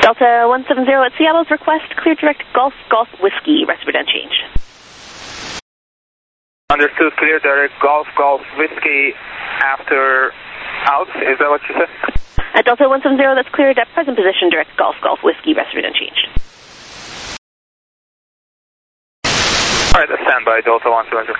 Delta 170 at Seattle's request, clear direct Golf Golf Whiskey, rest of it unchanged. Understood, clear direct Golf Golf Whiskey after out, is that what you said? At Delta 170, that's cleared at present position, direct Golf Golf Whiskey, rest of it unchanged. Alright, stand by, Delta 170.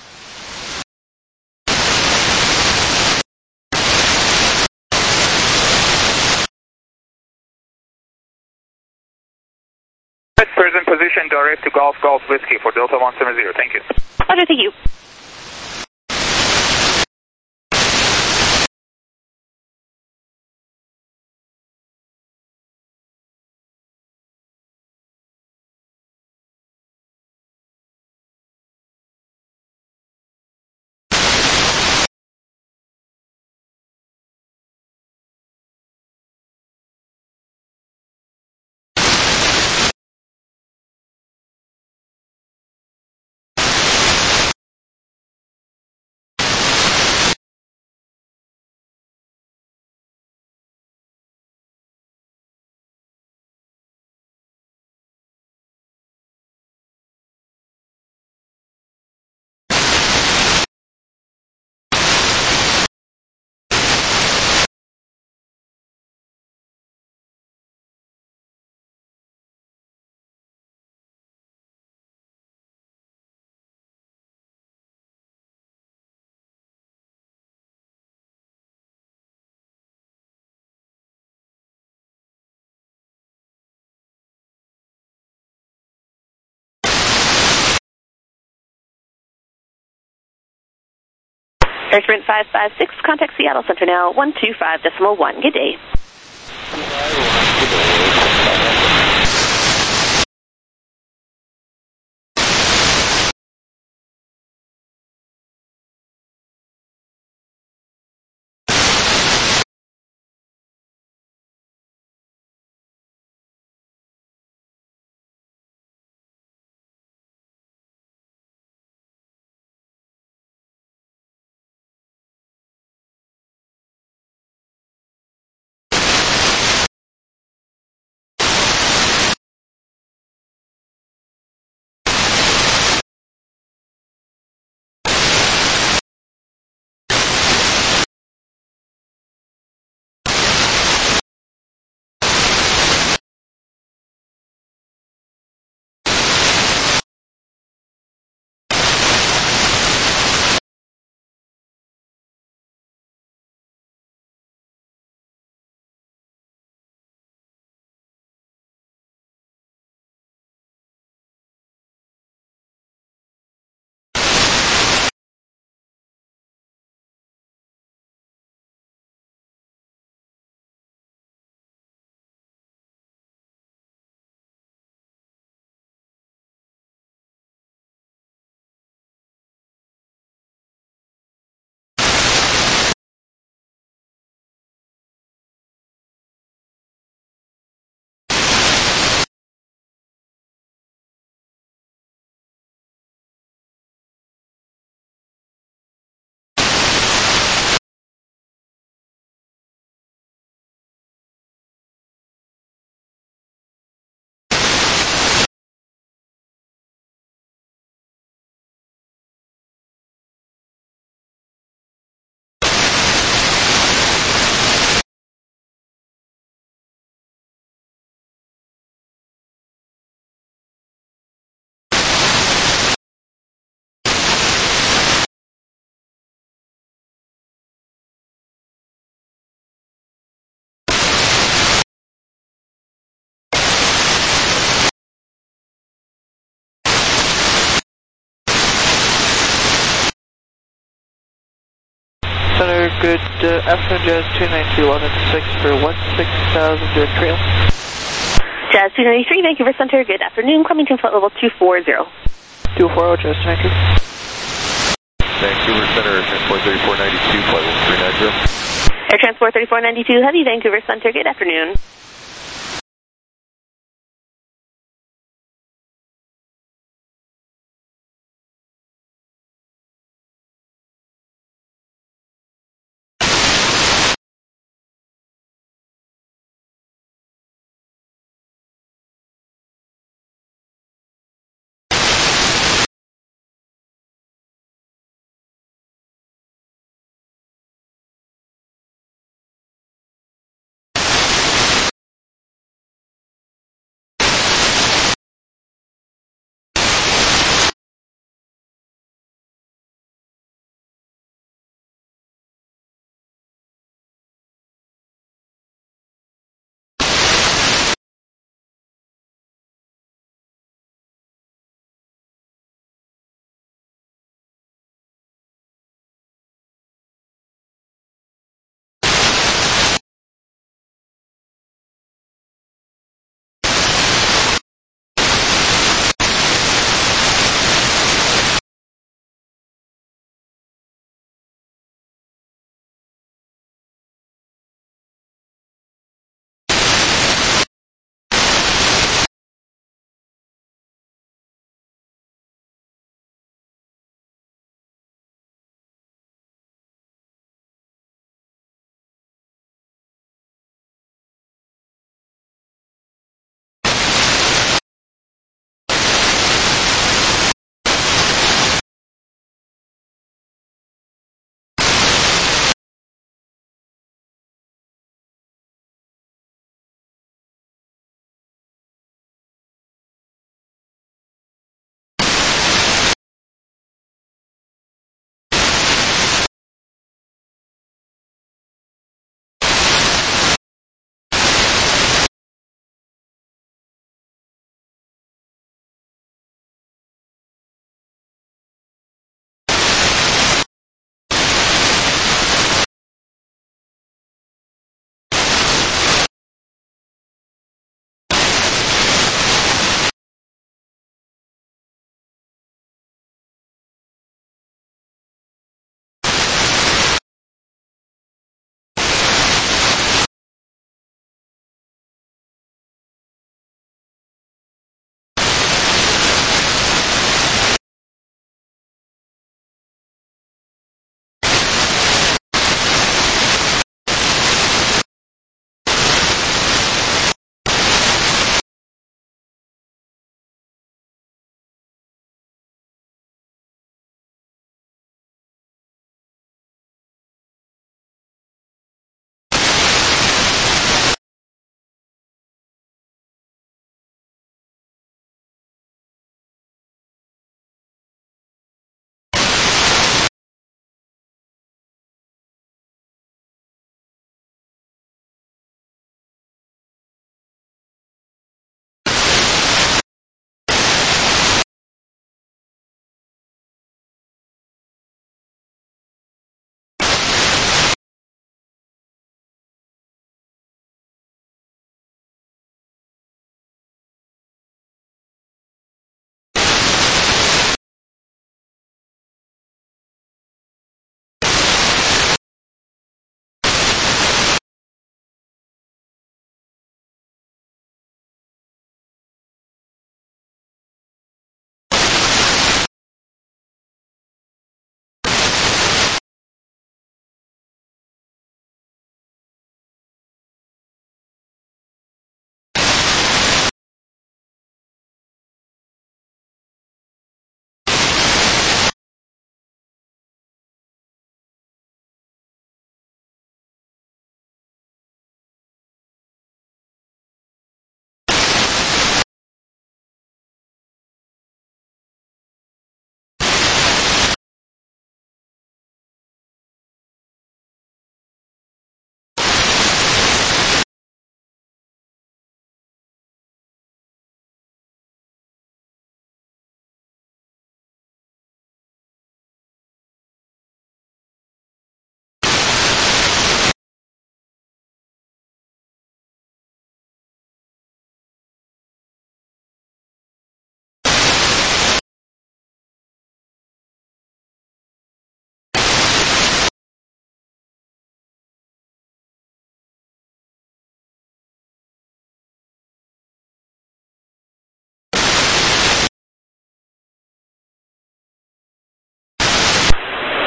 Present position, direct to Golf Golf Whiskey for Delta 170, thank you. Roger, thank you. Air Sprint 556, contact Seattle Center now, 125.1. Good day. Center, good afternoon, Jazz 293, 116 for 16,000, direct trail. Jazz 293, Vancouver Center, good afternoon, Clemington flight level 240. 240, Jazz 293. Vancouver Center, Transport 3492, flight level 390. Air Transport 3492, Heavy, Vancouver Center, good afternoon.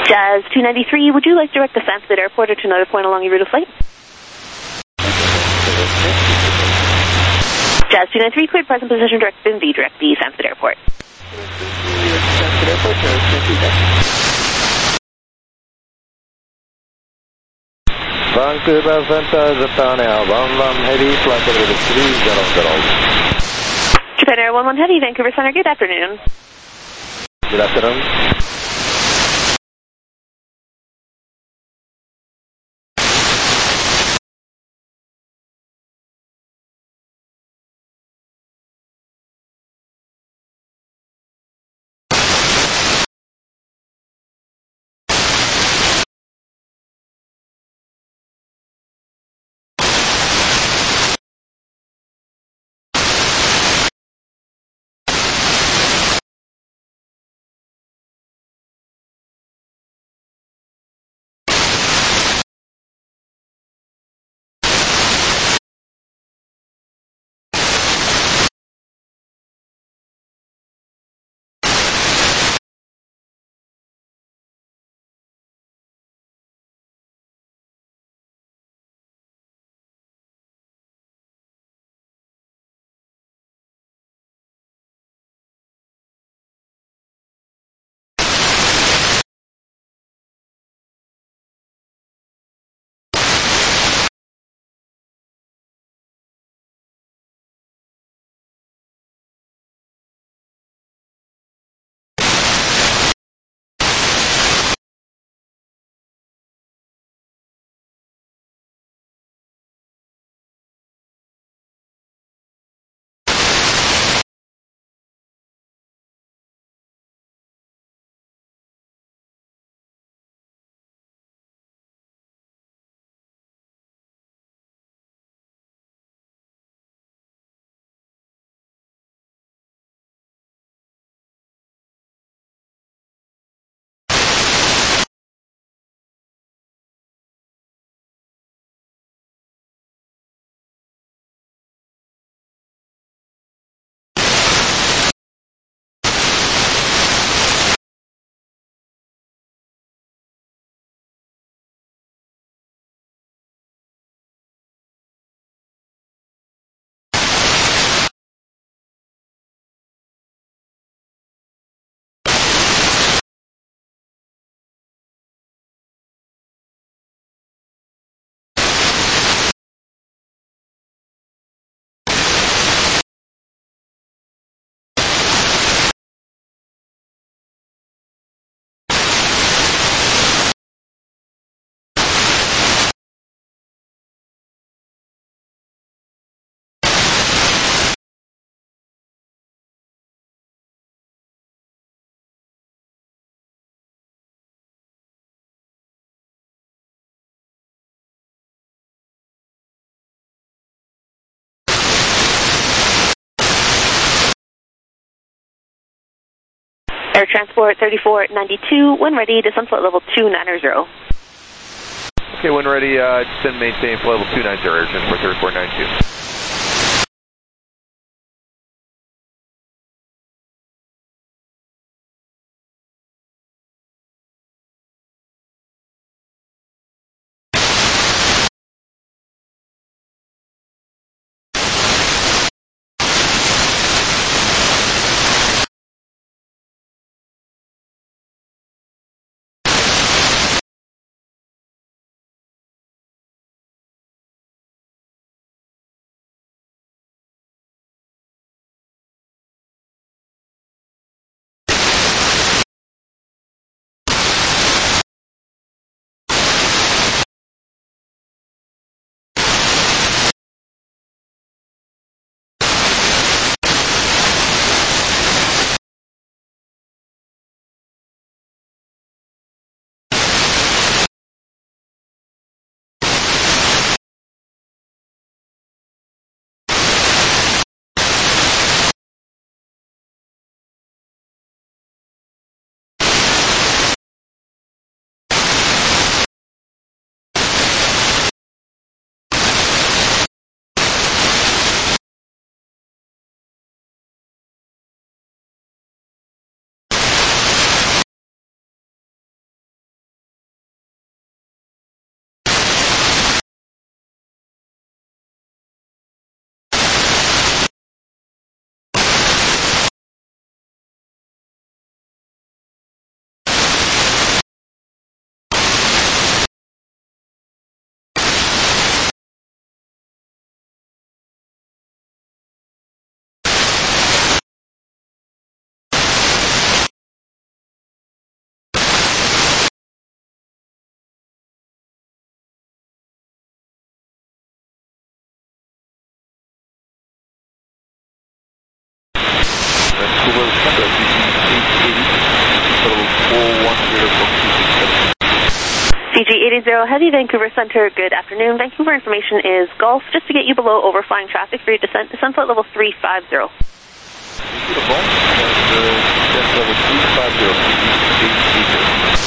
Jazz 293, would you like direct descent to the airport or to another point along your route of flight? Jazz 293, cleared present position, direct bin V, direct the Sanford Airport. Sanford Airport, Vancouver Center, Japan Air 11 Heavy, flight level 3000. Japan Air 11 Heavy, Vancouver Center, good afternoon. Good afternoon. Air Transport 3492, when ready, descent flight level 290. Okay, when ready, descend maintain flight level 290, Air Transport 3492. 880 Heavy, Vancouver Center, good afternoon. Vancouver information is Gulf, just to get you below overflying traffic for your descent flight level 350. Level 350.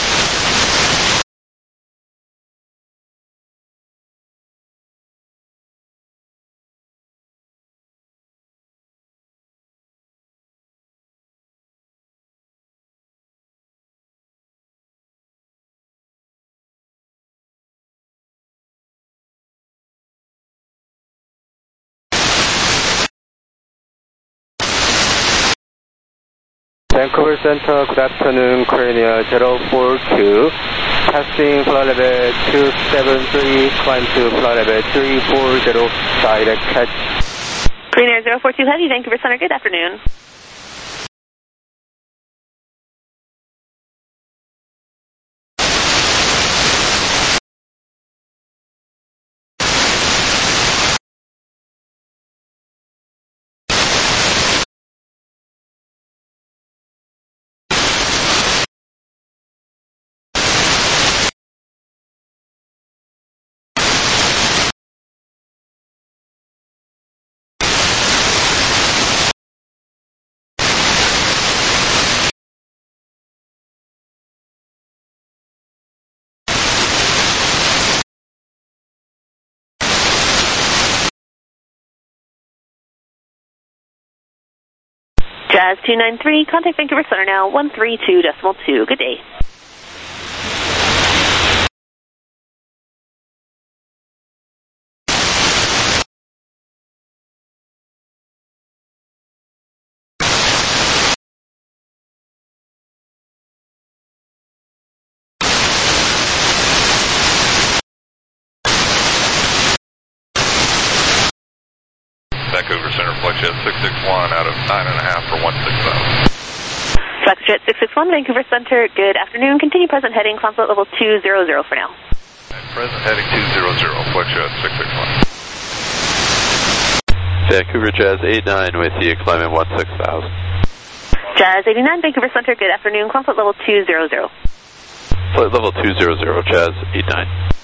Vancouver Center, good afternoon, Crania 042, passing flight level 273, climb to flight level 340, direct catch. Crania 042 Heavy, Vancouver Center, good afternoon. Jazz 293, contact Vancouver Center now, 132.2. Good day. Vancouver Center, Flexjet 661 out of 9.5 for 160,000. Flexjet 661, Vancouver Center, good afternoon. Continue present heading, climb flight level 200 for now. And present heading 200, Flexjet 661. Vancouver Jazz 89 with you, climbing 16,000. Jazz 89, Vancouver Center, good afternoon, climb flight level 200. Flight level 200, Jazz 89.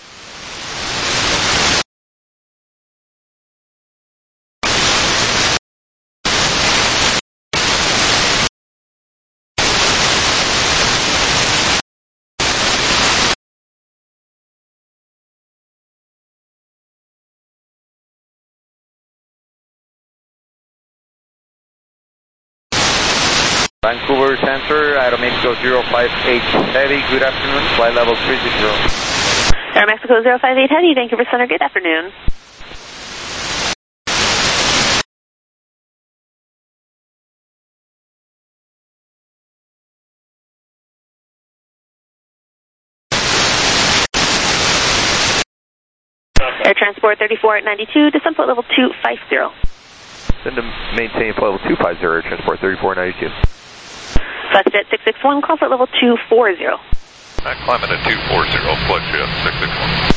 Vancouver Center, Aeromexico 058 Heavy, good afternoon, flight level 30. Aeromexico 058 Heavy, Vancouver Center, good afternoon. Air Transport 34 at 92, descent flight level 250. Send to maintain flight level 250, Air Transport 3492. Flexjet 661, call flight level 240. I'm climbing at 240, Flexjet 661.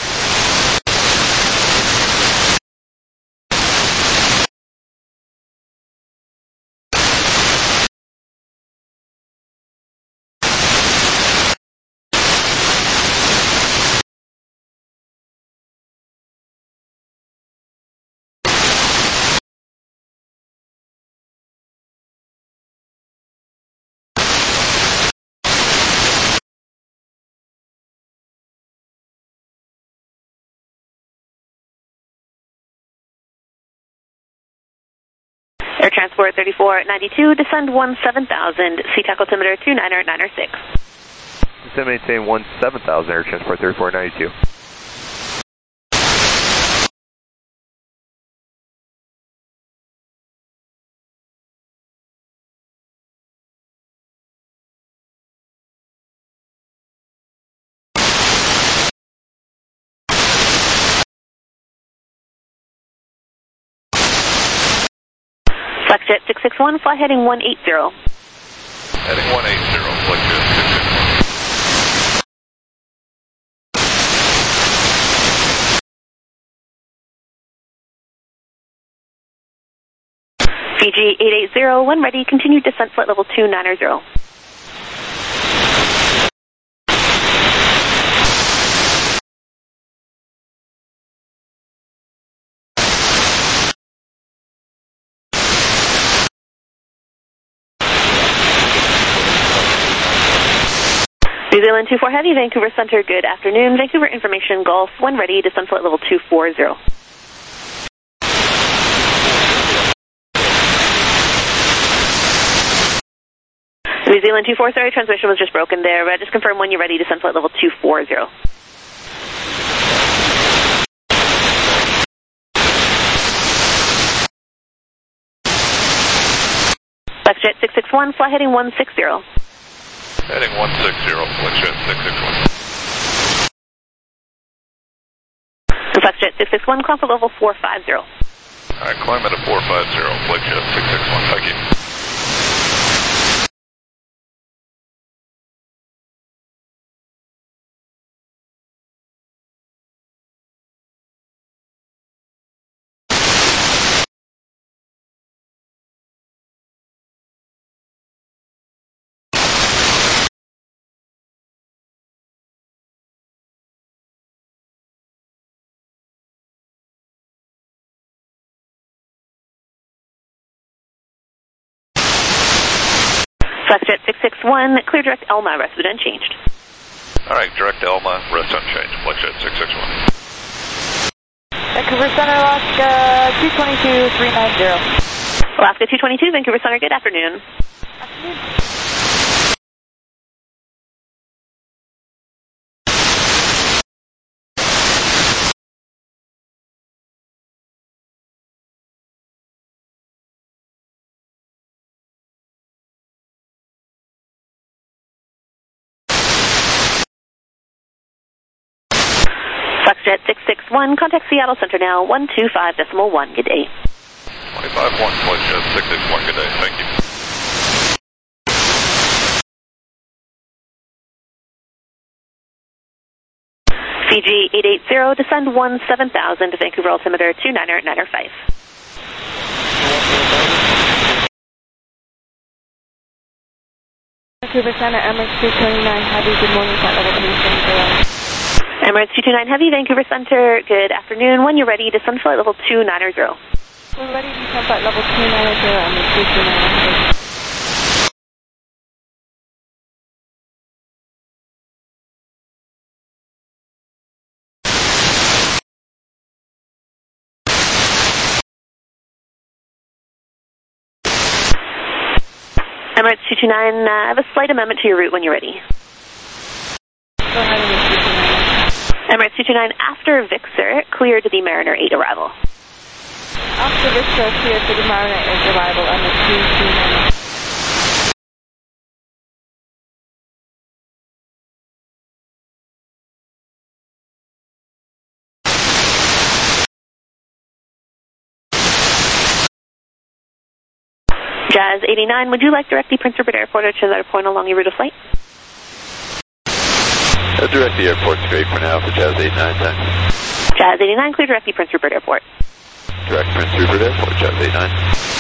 Air Transport 34 at 92, descend 17,000, Seatac altimeter 29906. Descend maintain 17,000, Air Transport 34 at 92. Flexjet 661, fly heading 180. Heading 180, Flexjet 661. Fiji 880, when ready, continue descent flight level 290. New Zealand 24 Heavy, Vancouver Center, good afternoon. Vancouver information, Golf, when ready, descend flight level 240. New Zealand 24, sorry, transmission was just broken there. Just confirm when you're ready, descend flight level 240. FlexJet 661, fly heading 160. Heading 160, FlexJet 661. FlexJet 661, climb for level 450. Alright, climb at a 450, FlexJet 661, thank you. FlexJet 661, clear direct Elma, rest of it unchanged. Alright, direct Elma, rest unchanged, FlexJet 661. Vancouver Center, Alaska 222-390. Alaska 222, Vancouver Center, good afternoon. Afternoon. FlexJet 661, contact Seattle Center now, 125.1, good day. 25-1, FlexJet 661, good day, thank you. Fiji 880, descend 17,000 to Vancouver altimeter 29995. Vancouver Center, Emirates 229 Heavy, good morning, flight level 270. Emirates 229 Heavy, Vancouver Center, good afternoon. When you're ready, descend flight level 290. We're ready to descend flight level 290, Emirates 229 Heavy. Emirates 229, I have a slight amendment to your route when you're ready. Go ahead, Emirates 229. Emirates 229, after Vixer, clear to the Mariner 8 arrival. After Vixer, clear to the Mariner 8 arrival, Emirates 229. Jazz 89, would you like directly Prince Rupert Airport or to another point along your route of flight? Direct the airport's great for now for Jazz 89, thanks. Jazz 89, clear directly Prince Rupert Airport. Direct Prince Rupert Airport, Jazz 89.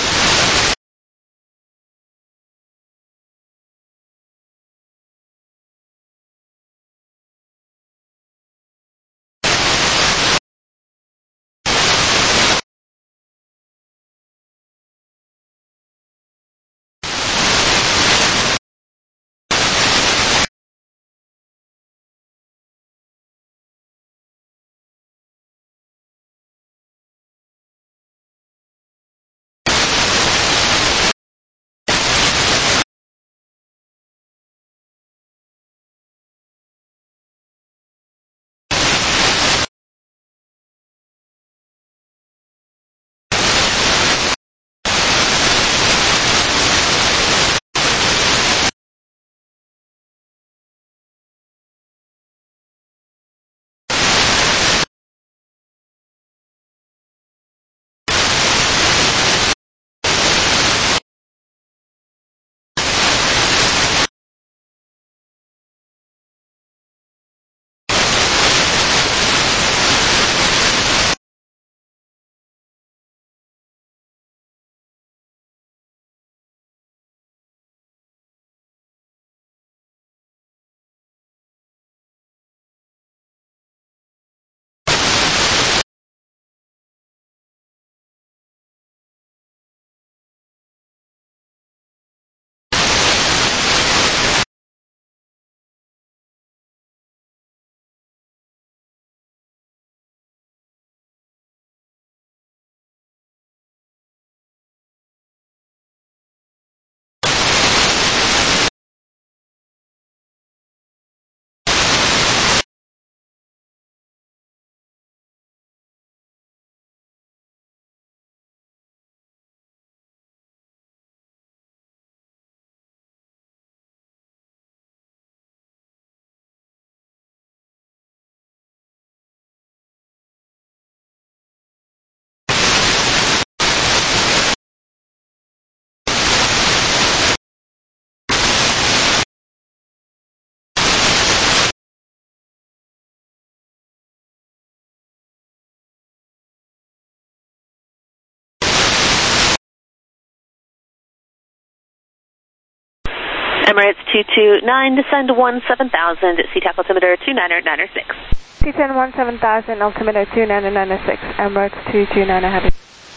Emirates 229, descend 17,000, Sea-Tac altimeter 29906. Descend 17,000, altimeter 29906, Emirates 229 heavy.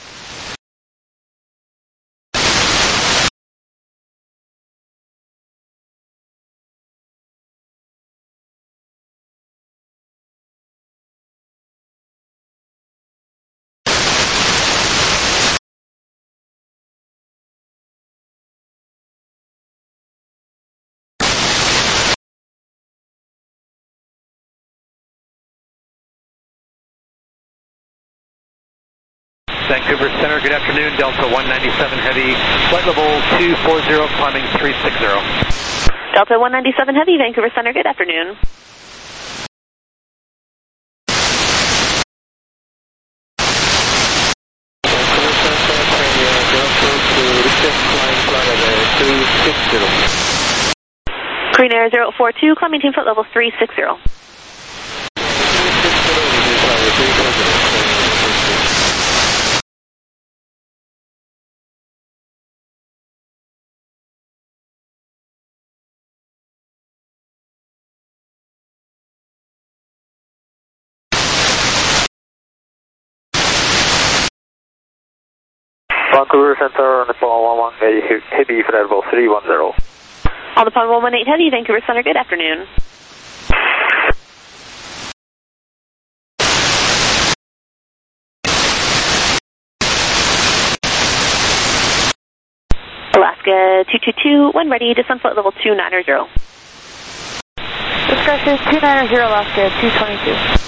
Vancouver Center, good afternoon, Delta 197 Heavy, flight level 240, climbing 360. Delta 197 Heavy, Vancouver Center, good afternoon. Vancouver Center, Korea 042, request flying flight level 360. Korean Air 042, climbing team flight level 360. Vancouver Center, Nippon 118 Heavy, flight level 310. On the Pond 118 Heavy, Vancouver Center, good afternoon. Alaska 222, when ready, descend flight level 290. Discussion 290 Alaska 222.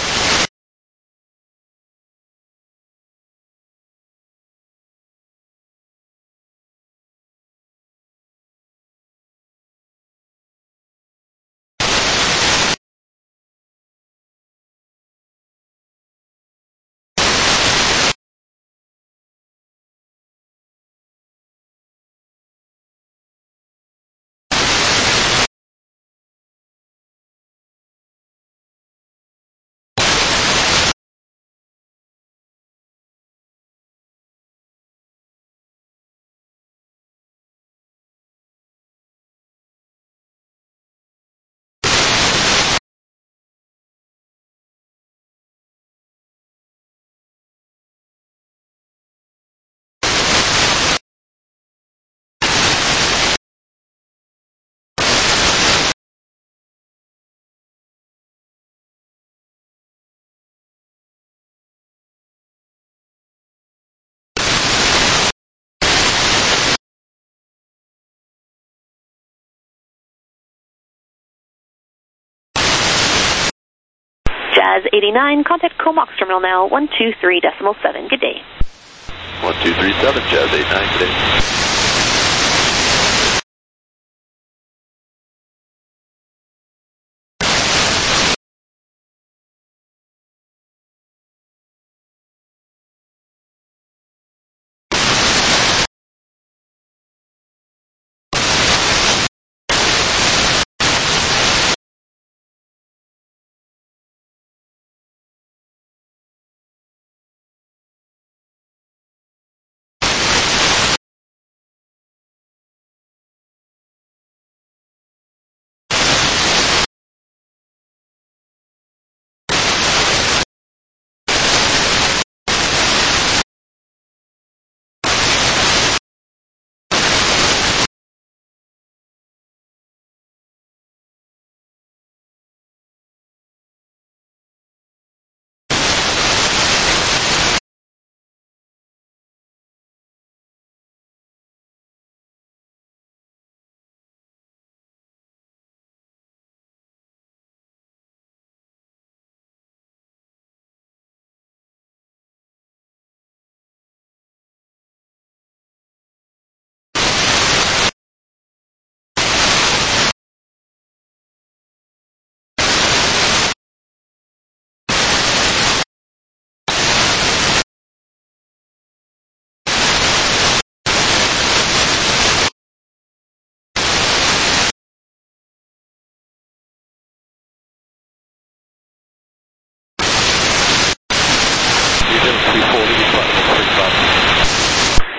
Jazz 89, contact Comox Terminal now, 123.7. Good day. 1237, Jazz 89, good day.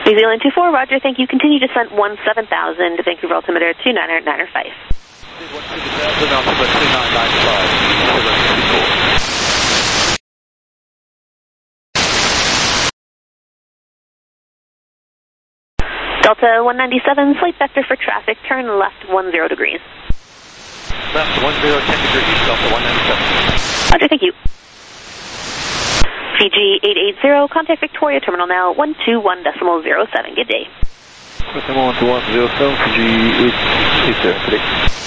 New Zealand 24, roger, thank you. Continue descent 17,000 to Vancouver altimeter 29995. 17,000, altimeter 2995. Delta 197, slight vector for traffic, turn left 10 degrees. Left 10, 10 degrees, Delta 197. Roger, thank you. Fiji 880, contact Victoria Terminal now 121.07. Good day. Terminal 121.07, Fiji 880, today.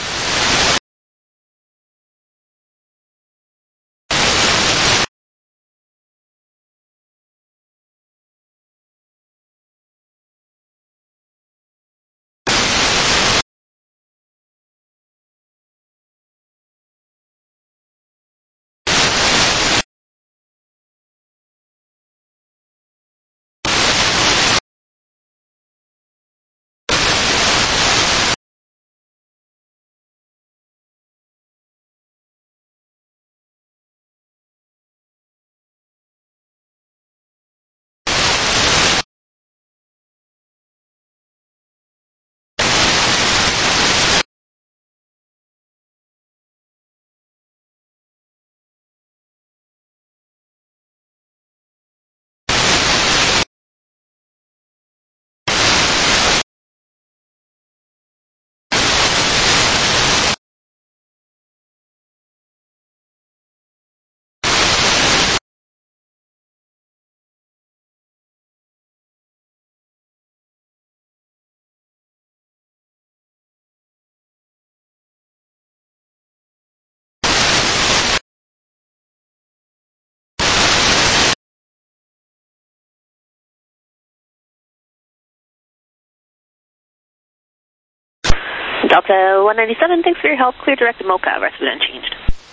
Delta 197, thanks for your help. Clear direct to Mocha, rest of it unchanged.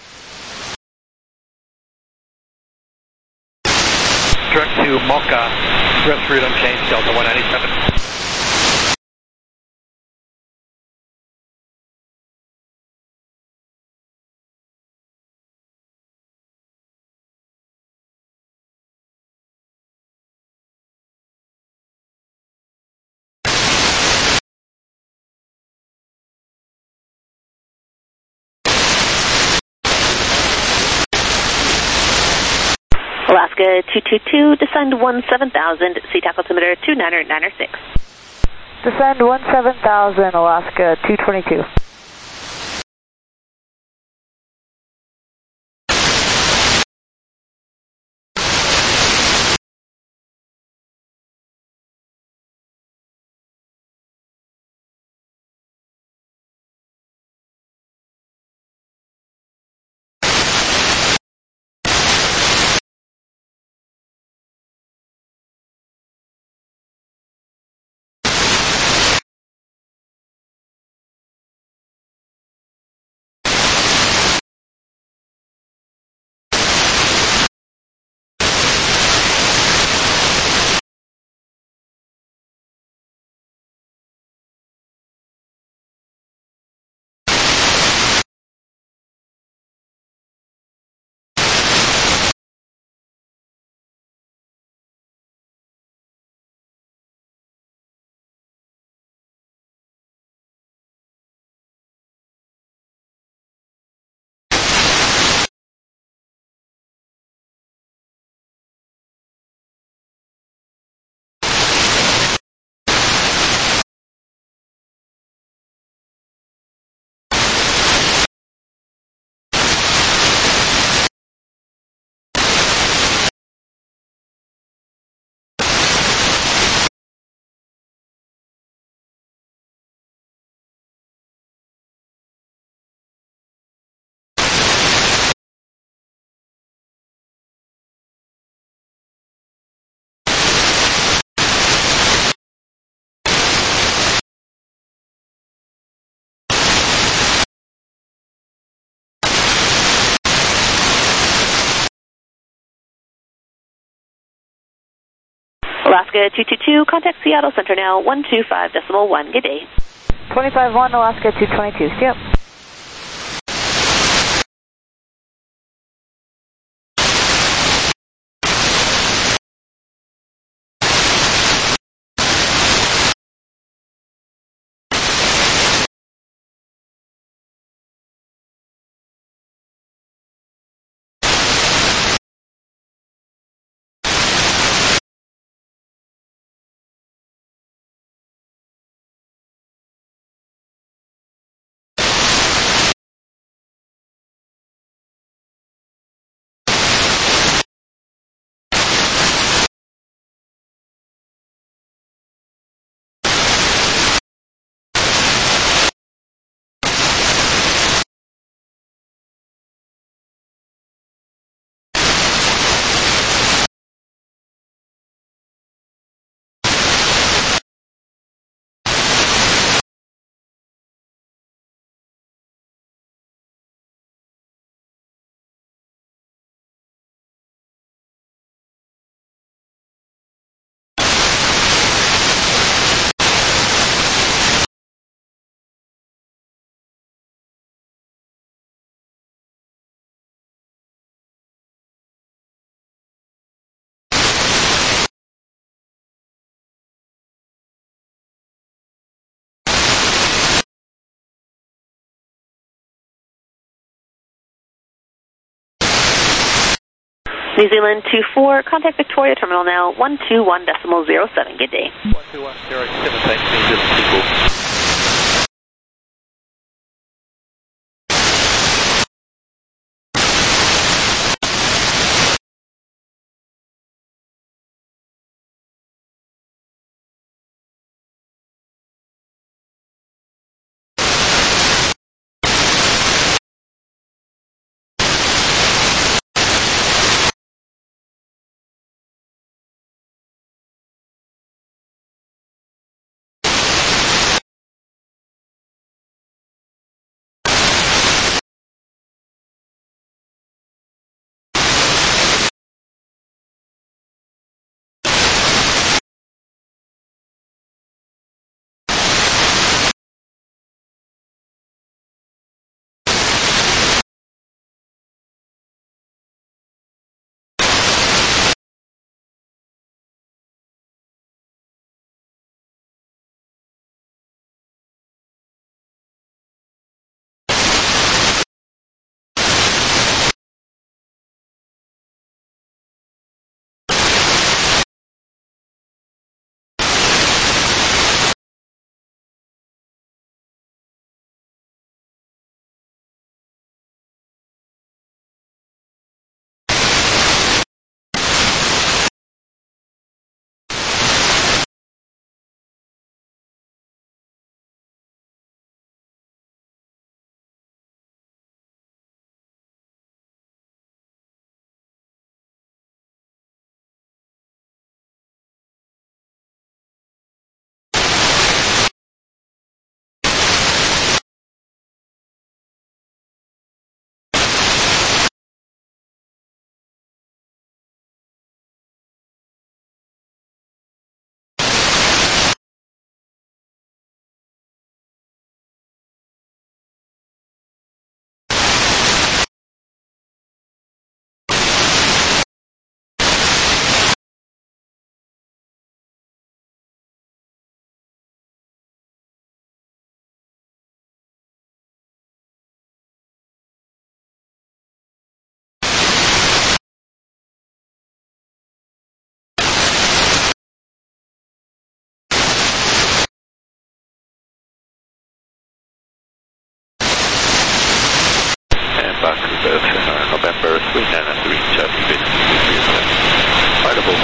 Direct to Mocha, rest route unchanged, Delta 197. Alaska 222, descend 17,000, SeaTac altimeter 29996. Descend 17,000, Alaska 222. Alaska 222, contact Seattle Center now 125.1. Good day. 25-1, Alaska 222, yep. New Zealand 24, contact Victoria Terminal now, 121.07. Good day. 121.07, thanks, New Zealand 24. November 39 at 3, Charlie Whiskey, Flightable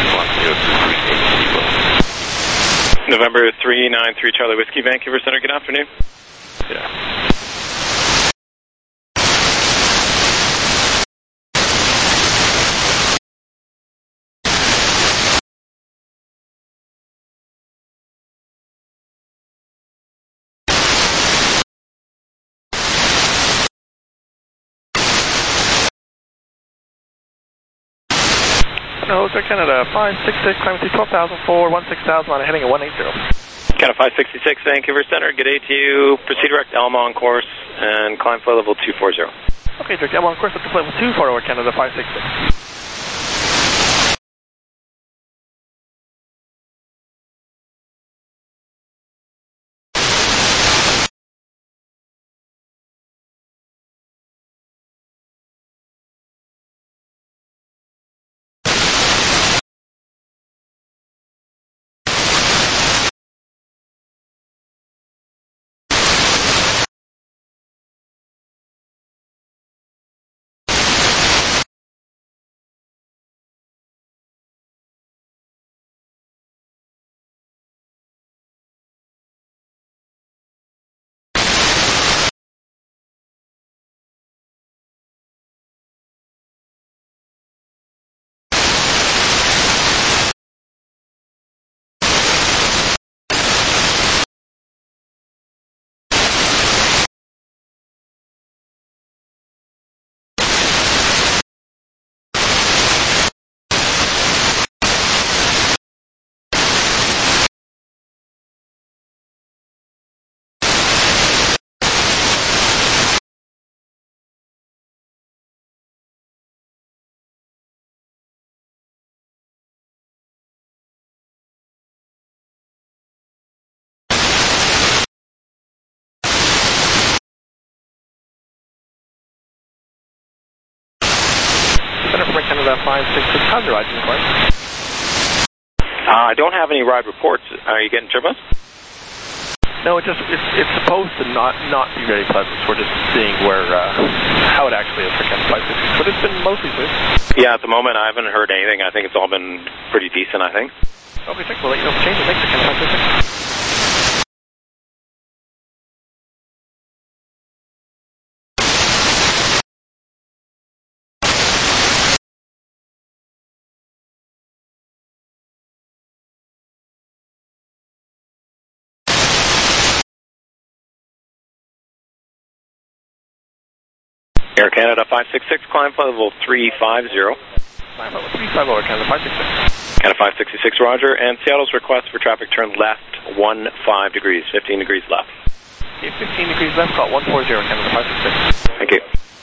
3102380. November 393 Charlie Whiskey, Vancouver Center, good afternoon. Yeah. No, Hotel Canada, 566, climbing to 12,004, 16,000 on a heading at 180. Canada 566, Vancouver Center, good day to you. Proceed direct Alma on course and climb flight level 240. Okay, direct Alma on course up to flight level 240, Canada 566. Canada 566, how's your ride going? I don't have any ride reports. Are you getting turbulence? No, it's supposed to not be very pleasant. So we're just seeing how it actually is for Canada 566, but it's been mostly smooth. Yeah, at the moment I haven't heard anything. I think it's all been pretty decent, I think. Okay, thanks. We'll let you know if it changes. Thanks for Canada 566. Air Canada 566, climb flight level 350. Climb level 350, Air Canada 566. Canada 566, roger. And Seattle's request for traffic turn left 15 degrees, 15 degrees left. Okay, 15 degrees left, call 140, Canada 566. Thank you.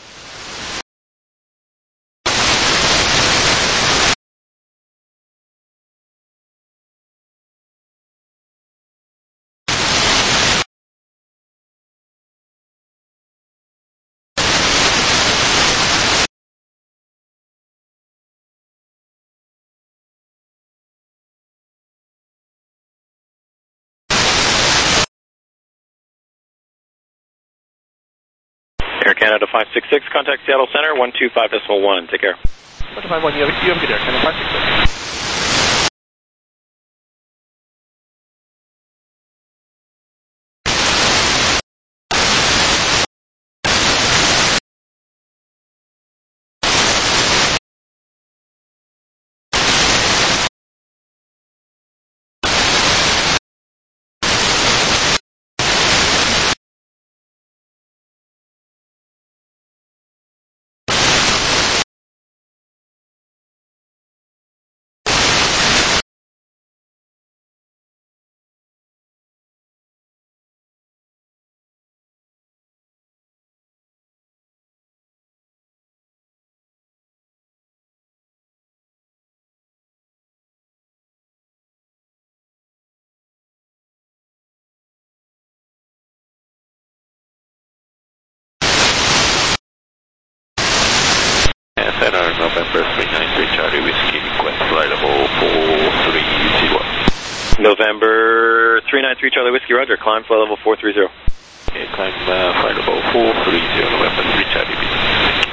Air Canada 566, contact Seattle Center, 125.1. Take care. 125.1, you have a good Air Canada 566. Center, November 393 Charlie Whiskey, request flight level 430. November 393 Charlie Whiskey, roger. Climb flight level 430. Okay, climb flight level 430, November 3 Charlie Whiskey.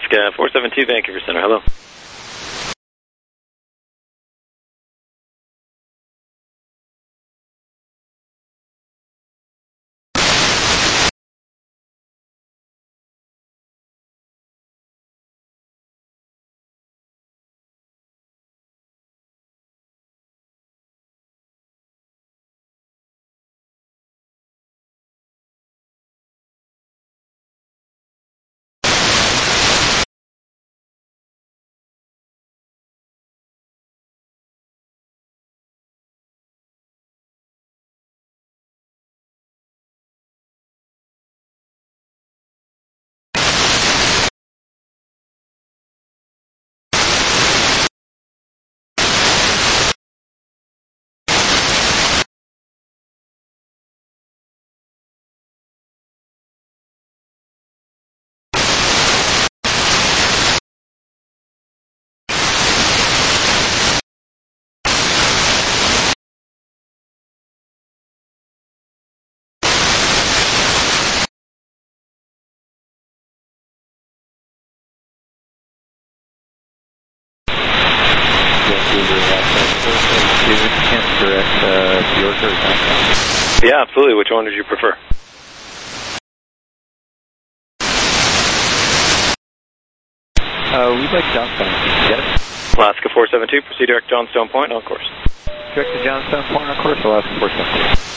Alaska 472, Vancouver Center. Hello. Yeah, absolutely. Which one would you prefer? We'd like Johnstone. Get it? Alaska 472, proceed direct Johnstone Point on course. Direct to Johnstone Point on course, Alaska 472.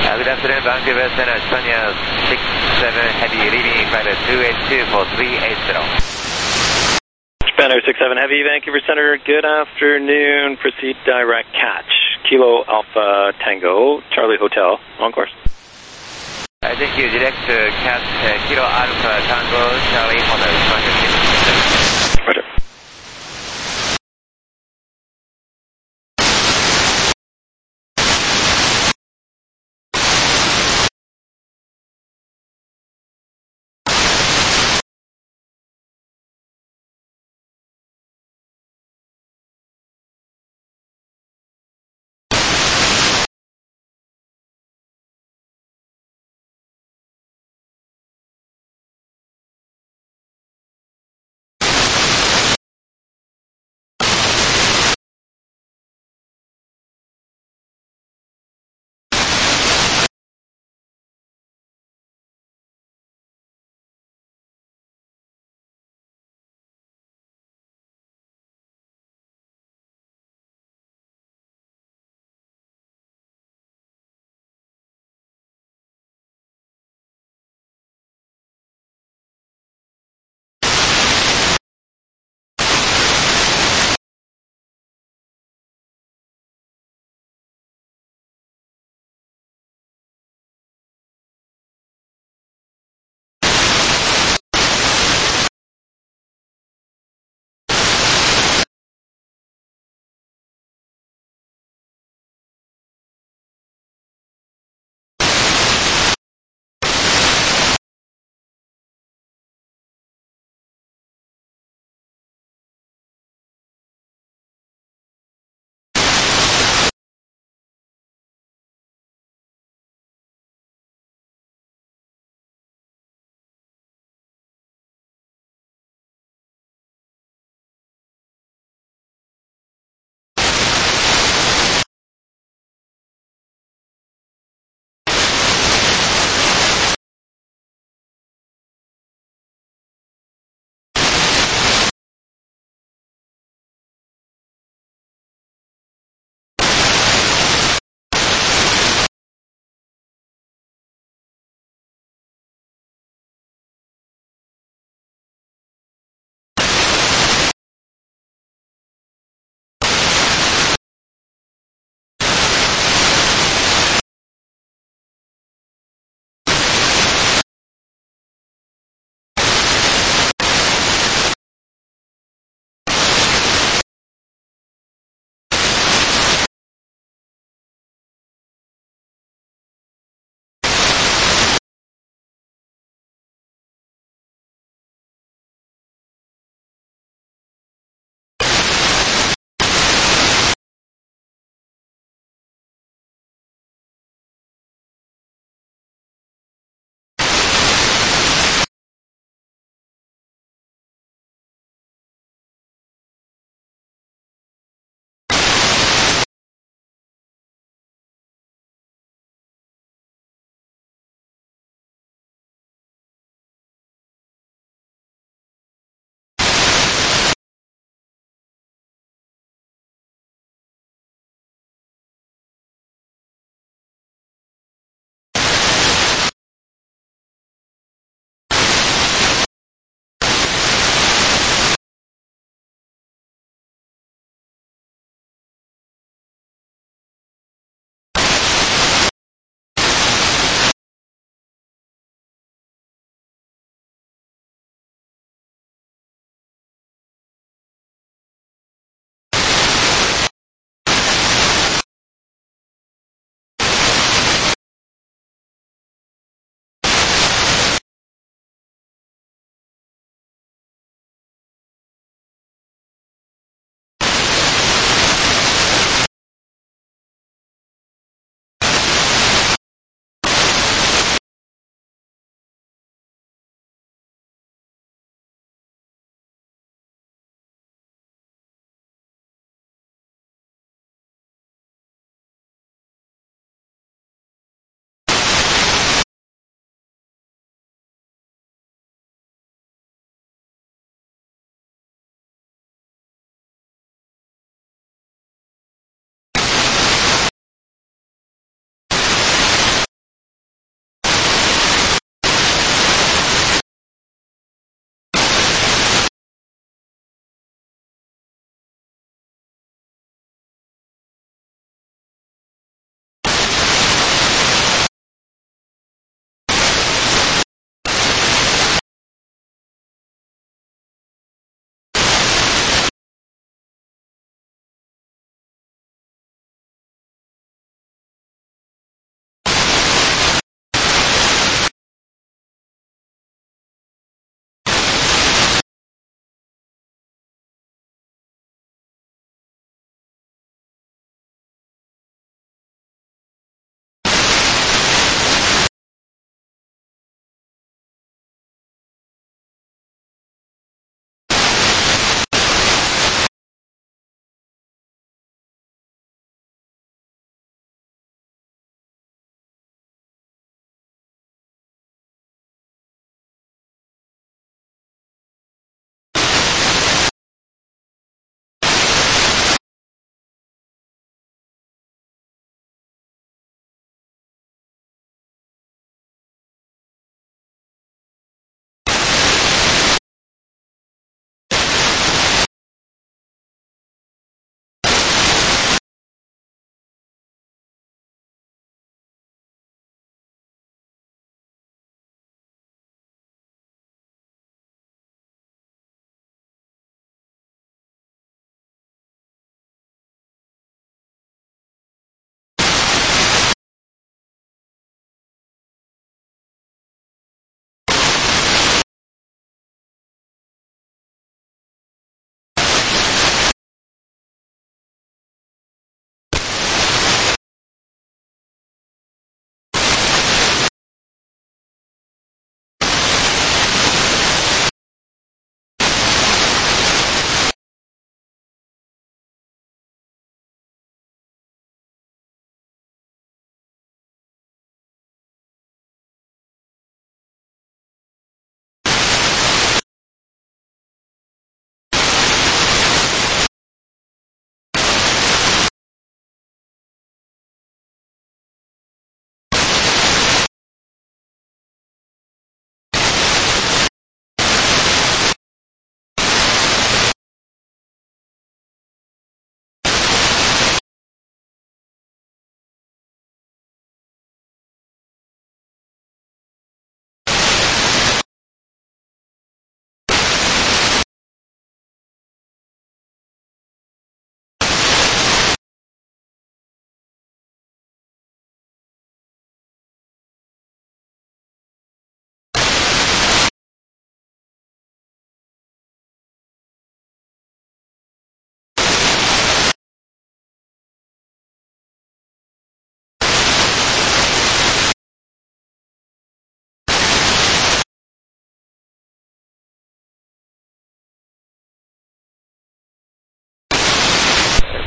Good afternoon, Vancouver Center, Sonia 67 Heavy, leaving flight 282 for 380. Japan Air 67 Heavy, Vancouver Center, good afternoon. Proceed direct catch. Kilo Alpha Tango, Charlie Hotel, on course. Thank you, direct catch Kilo Alpha Tango, Charlie Hotel, Roger.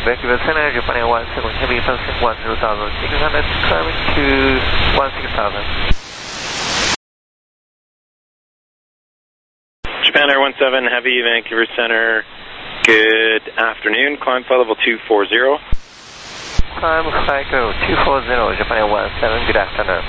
Vancouver Center, Japan Air 17 Heavy, passing 10,000, 600, climbing to 16,000. Japan Air 17 Heavy, Vancouver Center, good afternoon. Climb flight level 240. Climb flight level 240, Japan Air 17, good afternoon.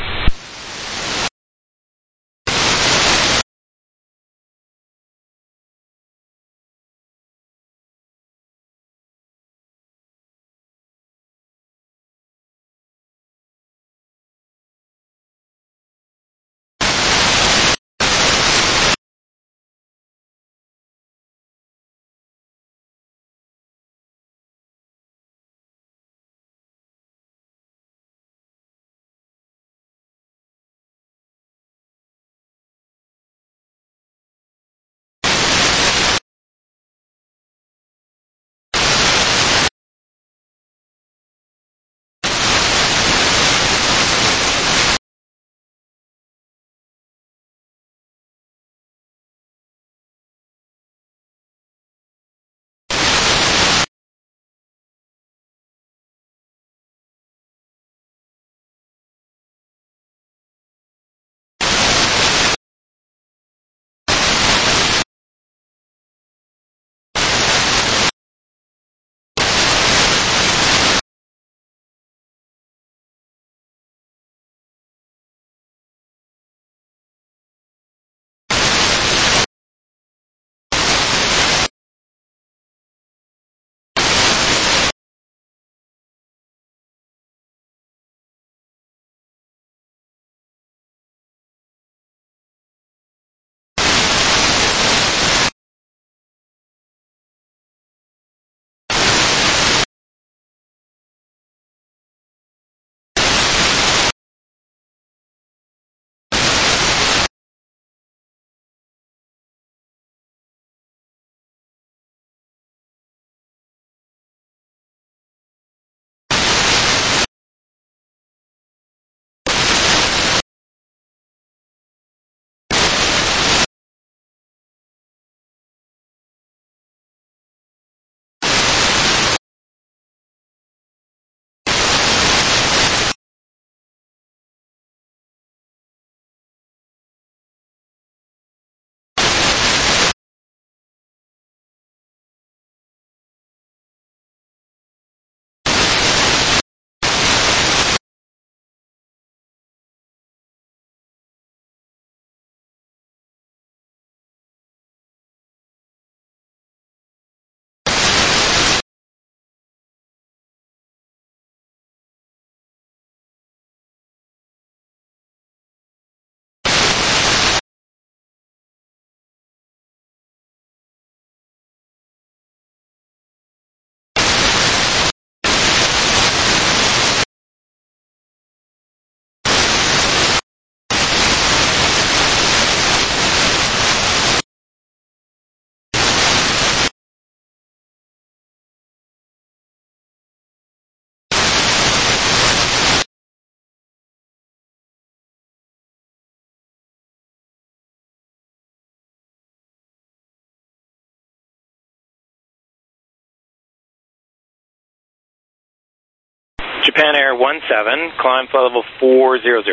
Japan Air 17, climb flight level 400.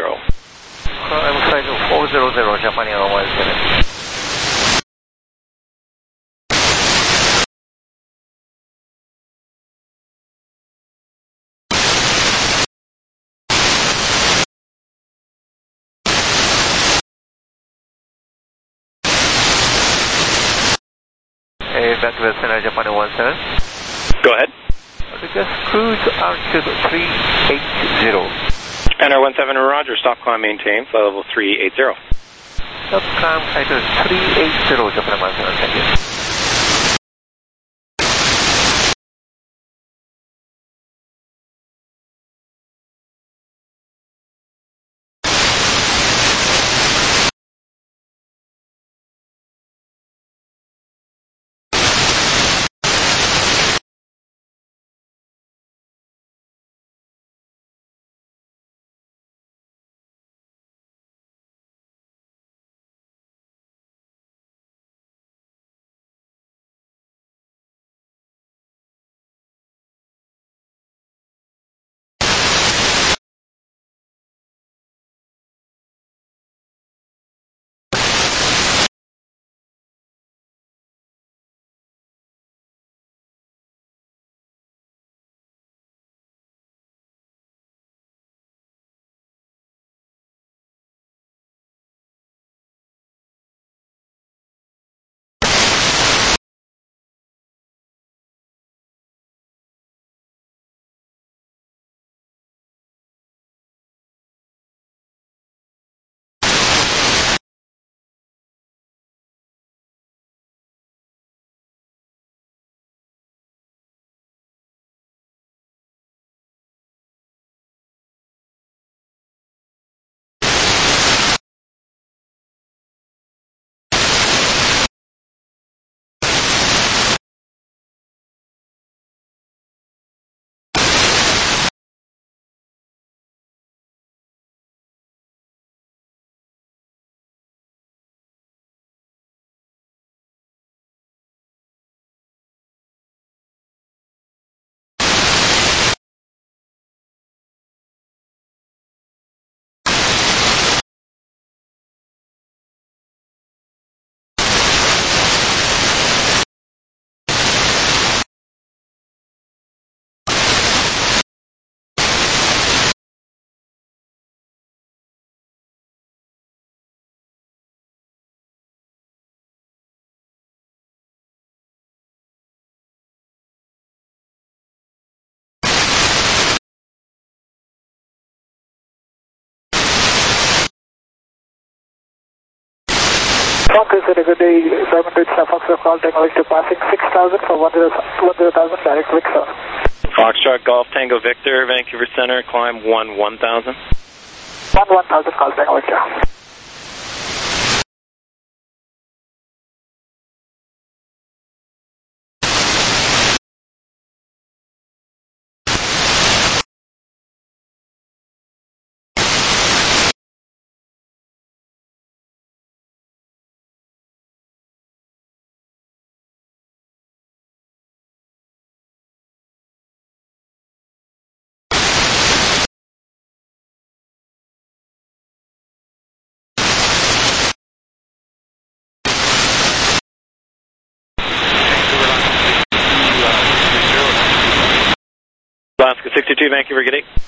Climb flight level 400, Japan Air 17. Vancouver Center, Japan Air 17. Go ahead. Request cruise altitude 380. Japan Air 17, roger. Stop climb maintain, flight level 380. Stop climb altitude 380, Japan Air 17. Thank you. Fox is a good day. Diamond Ridge Fox call Tango Victor passing 6,000 for 10,000 direct Victor. Foxtrot Golf Tango Victor, Vancouver Center, climb 1,000. 1,000 call Tango Victor. Alaska 62, Vancouver, good day.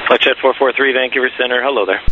Flight Jet 443, Vancouver Center. Hello there.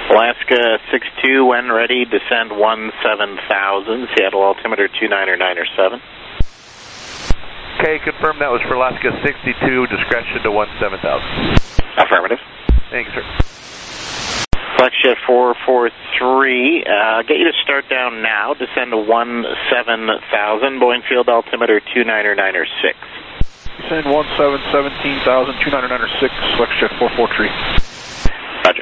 Alaska 62, when ready, descend 17,000, Seattle altimeter 299er7. Okay, confirm that was for Alaska 62, discretion to 17,000. Affirmative. Thank you, sir. FlexJet 443, get you to start down now, descend to 17,000, Boeing field altimeter 299er6. Descend 17,000, 299er6, FlexJet 443. Roger.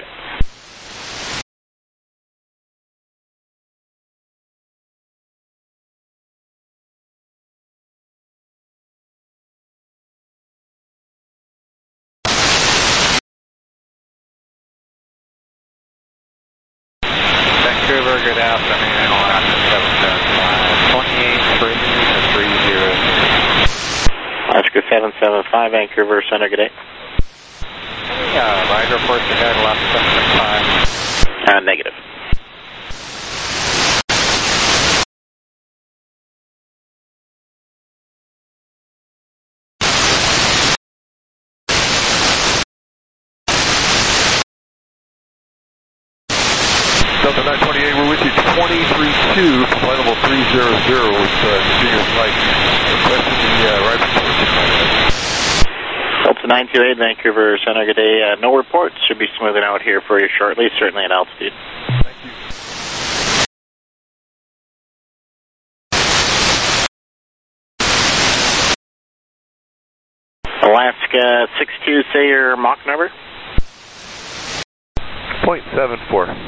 Vancouver, good afternoon, Alaska 775, 28, 30, 30. Alaska 775, Vancouver Center, good day. Ride reports ahead, Alaska 775. Negative. Delta 928, we're with you, 23-2, flight level 300 with senior flight. Requesting the ride report. Delta 928, Vancouver Center, good day. No reports, should be smoothing out here for you shortly, certainly at altitude. Thank you. Alaska 62, say your Mach number. 0.74.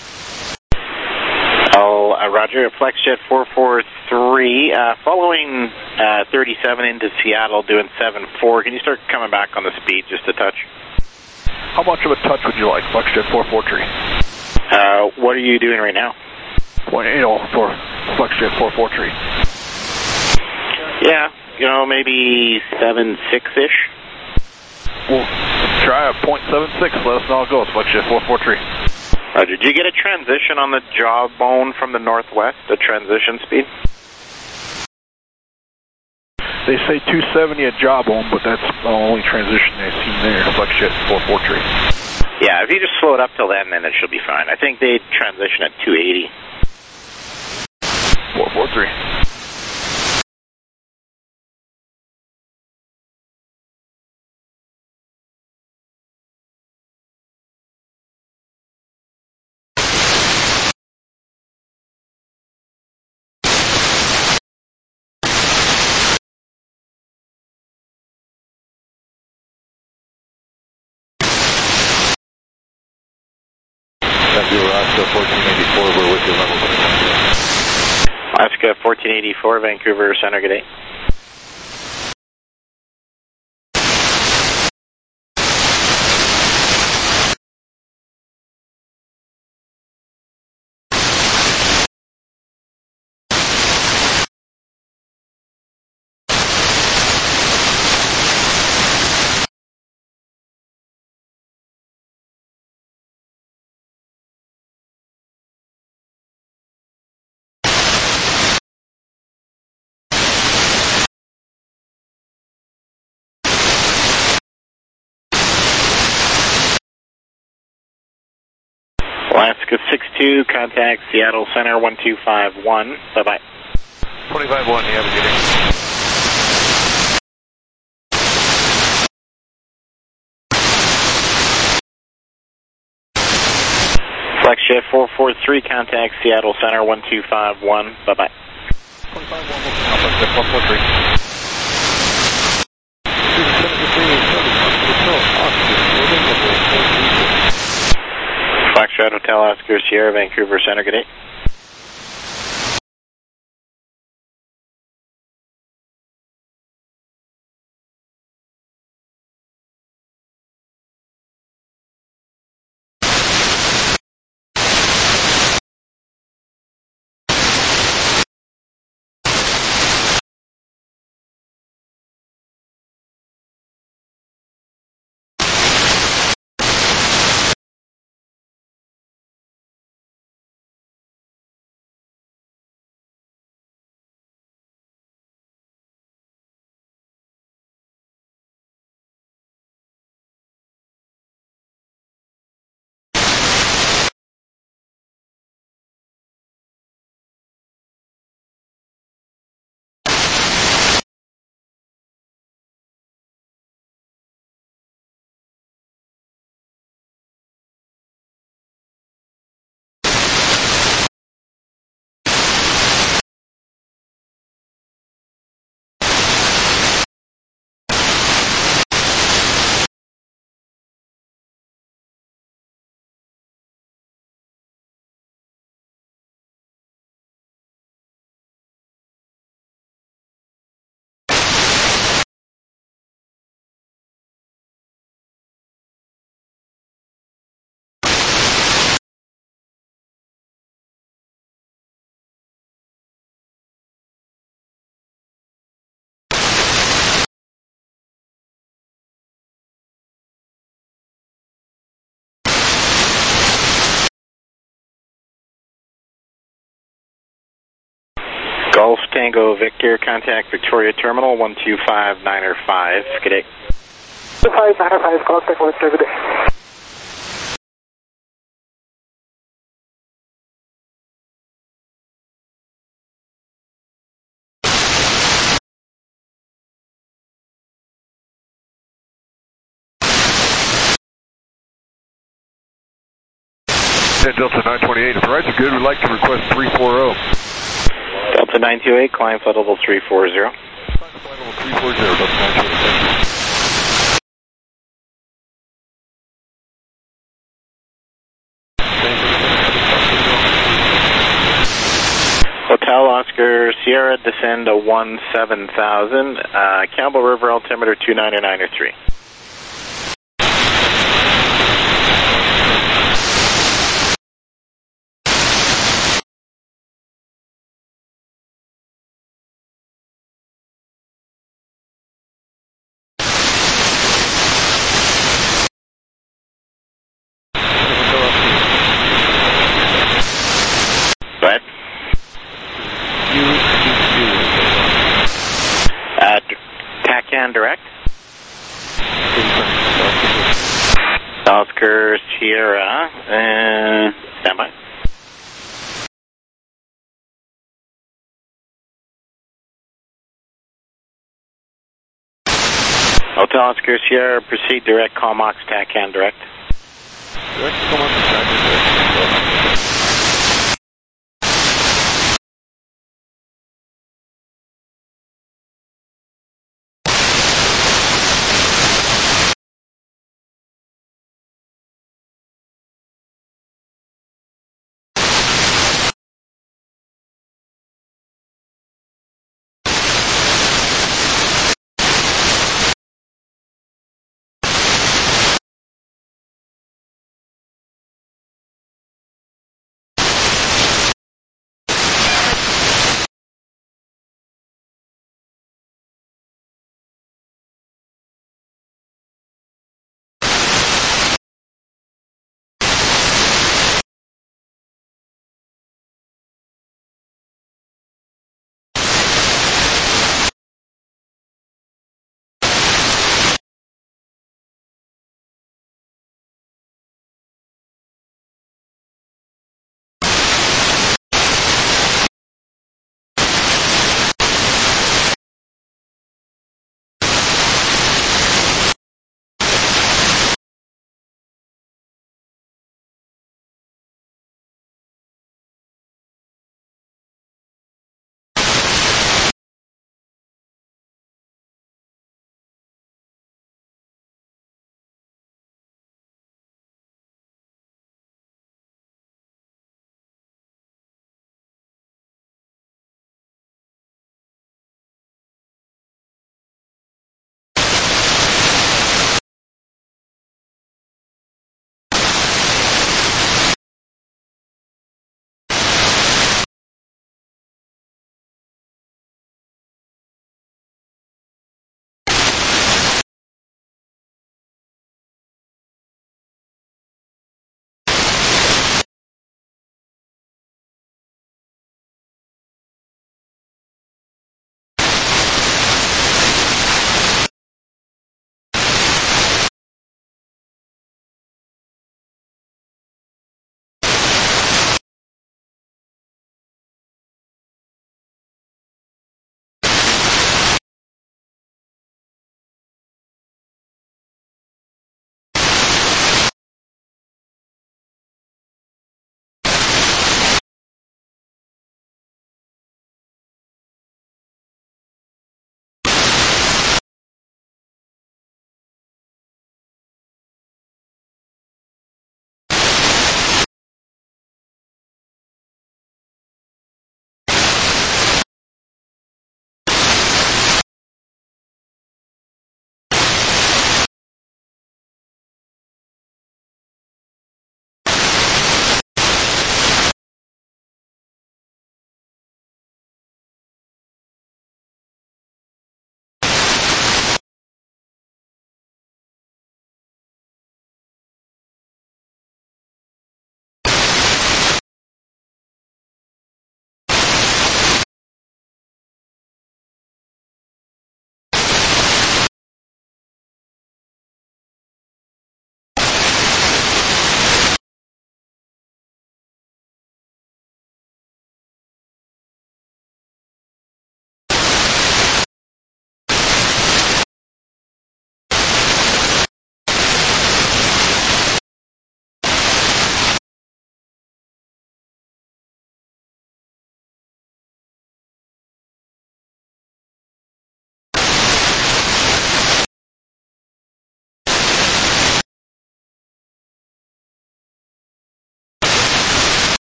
Roger, FlexJet 443, following 37 into Seattle, doing 7.4. Can you start coming back on the speed just a touch? How much of a touch would you like, FlexJet 443? What are you doing right now? 0.80 for FlexJet 443. Yeah, maybe 7.6-ish. We'll try a 0.76, let us know how it goes, FlexJet 443. Roger. Did you get a transition on the jawbone from the northwest, the transition speed? They say 270 at jawbone, but that's the only transition they've seen there, FlexJet 443. Yeah, if you just slow it up till then it should be fine. I think they transition at 280. 443. Alaska 1484, we're with you, level 21. Alaska 1484, Vancouver Center, good day. Alaska 62, contact Seattle Center 1251. Bye-bye. 251, you have a good day. FlexJet 443, contact Seattle Center 1251. Bye-bye. 443. Foxtrot Hotel Oscar Sierra, Vancouver Center, good day. Tango Victor, contact Victoria Terminal 125-905. Good day. 25905, contact Victor, good day. Delta 928, if the rights are good, we'd like to request 340. Delta 928, climb flight level 340. Flight level 340, Delta 928, thank you. Hotel Oscar Sierra, descend to 17,000, Campbell River altimeter 29903. TACAN direct. Oscar Sierra, standby. Hotel Oscar Sierra, proceed direct, call Mox TACAN direct. Direct, call Mox TACAN direct.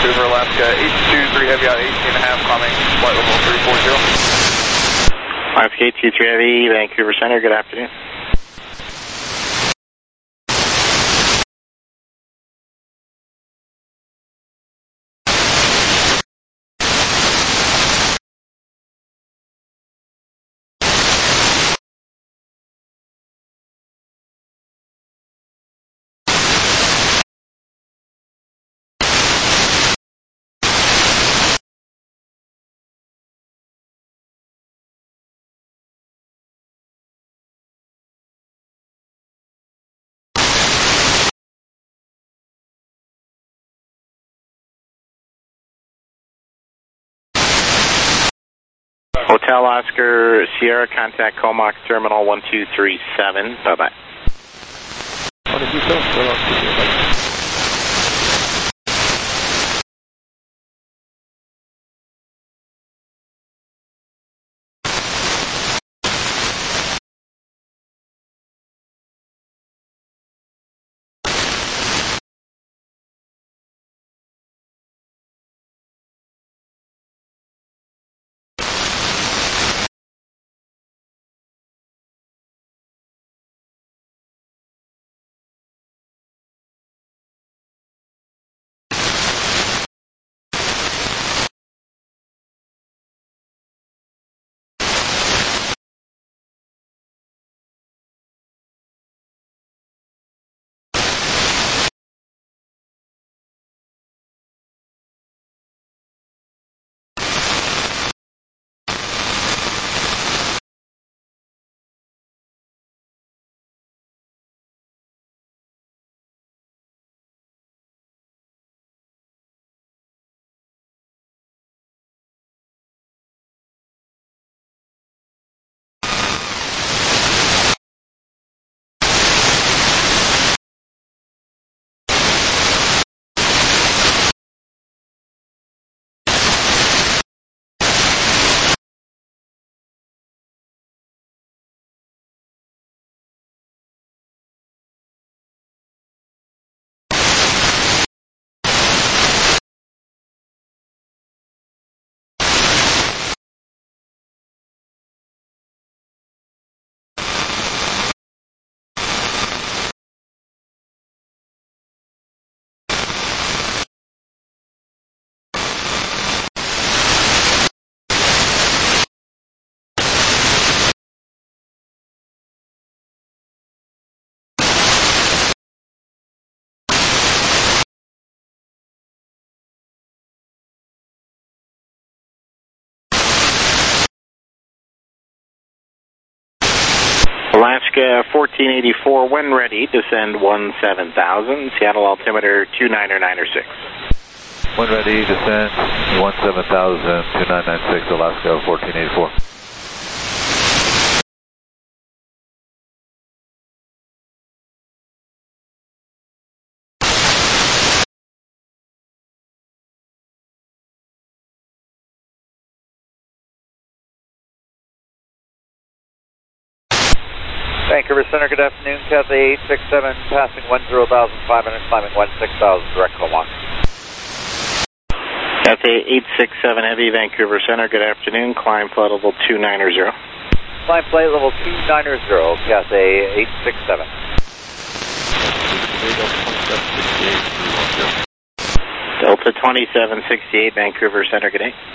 Vancouver, Alaska, 823 Heavy out 18.5, climbing flight level 340. Alaska 823 Heavy, Vancouver Center, good afternoon. Hotel Oscar Sierra, contact Comox Terminal 1237. Bye-bye. Alaska 1484, when ready, descend 17,000, Seattle altimeter 29906. When ready, descend 17,000, 2996, Alaska 1484. Vancouver Center, good afternoon. Cathay 867, passing 10,500, climbing 16,000, direct Comox. Cathay 867 Heavy, Vancouver Center, good afternoon. Climb flight level 290. Climb flight level 290, Cathay 867. Delta 2768, Vancouver Center, good day.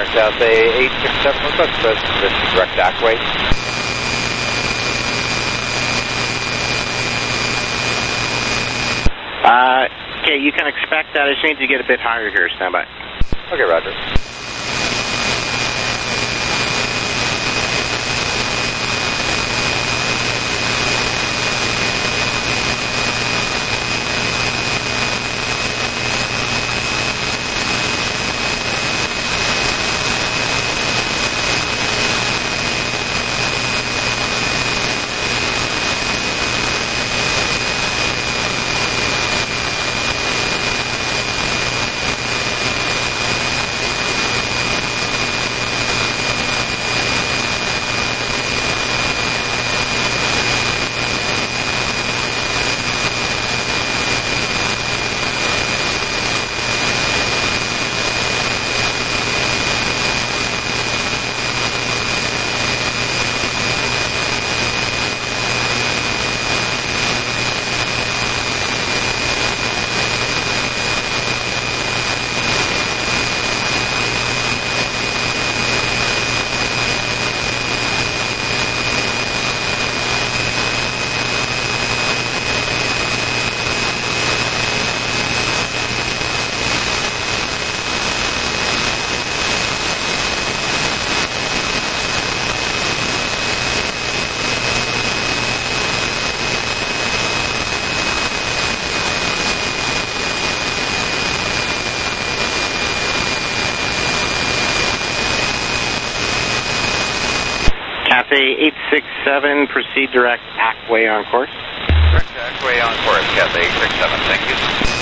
Cathay 867, request present position direct Ackway. Okay, you can expect that. It just needs to get a bit higher here. Stand by. Okay, roger. Cathay 867, proceed direct Ackway on course. Direct Ackway on course, Cathay 867, thank you.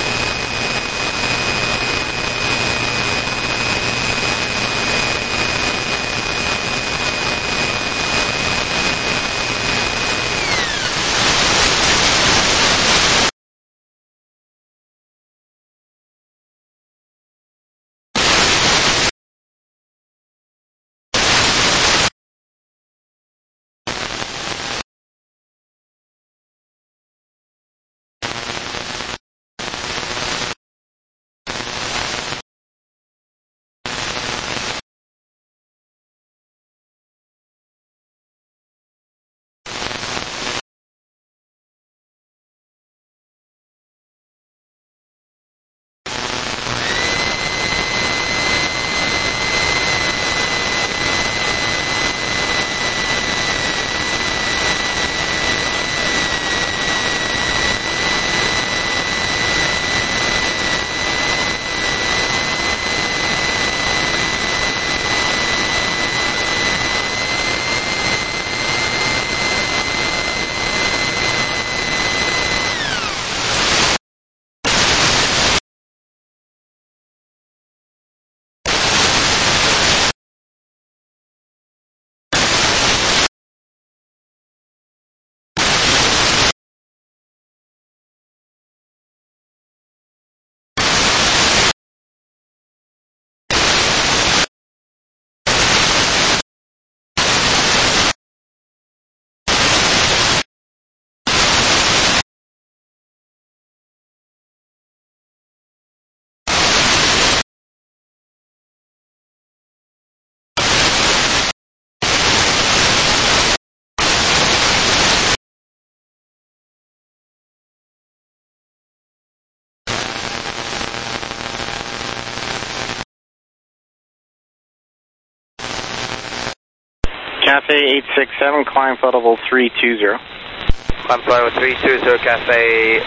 Cathay 867, climb flight level 320. Climb flight level 320, Cathay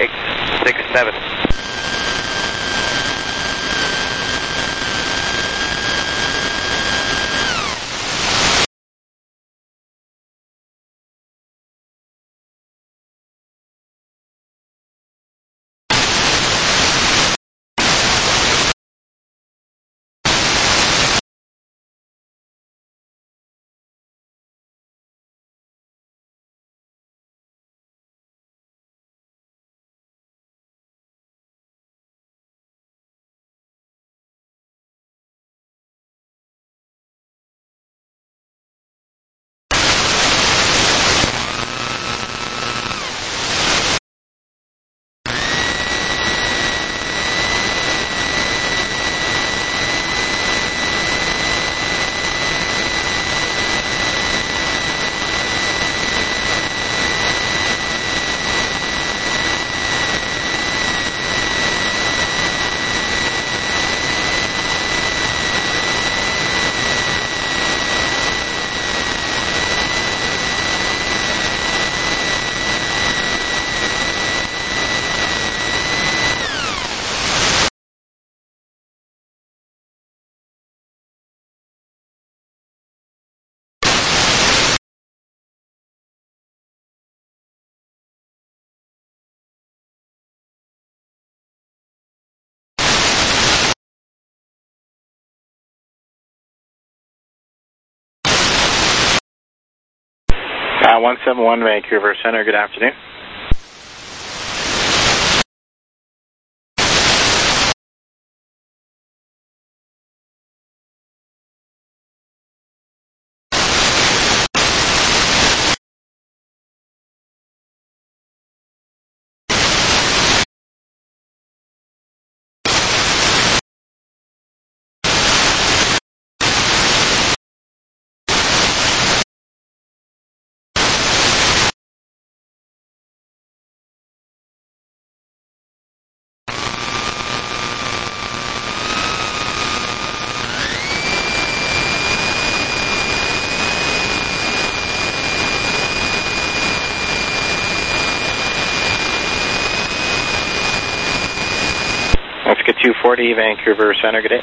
867. 171 Vancouver Center, good afternoon. Let's get 240 Vancouver Center, good day.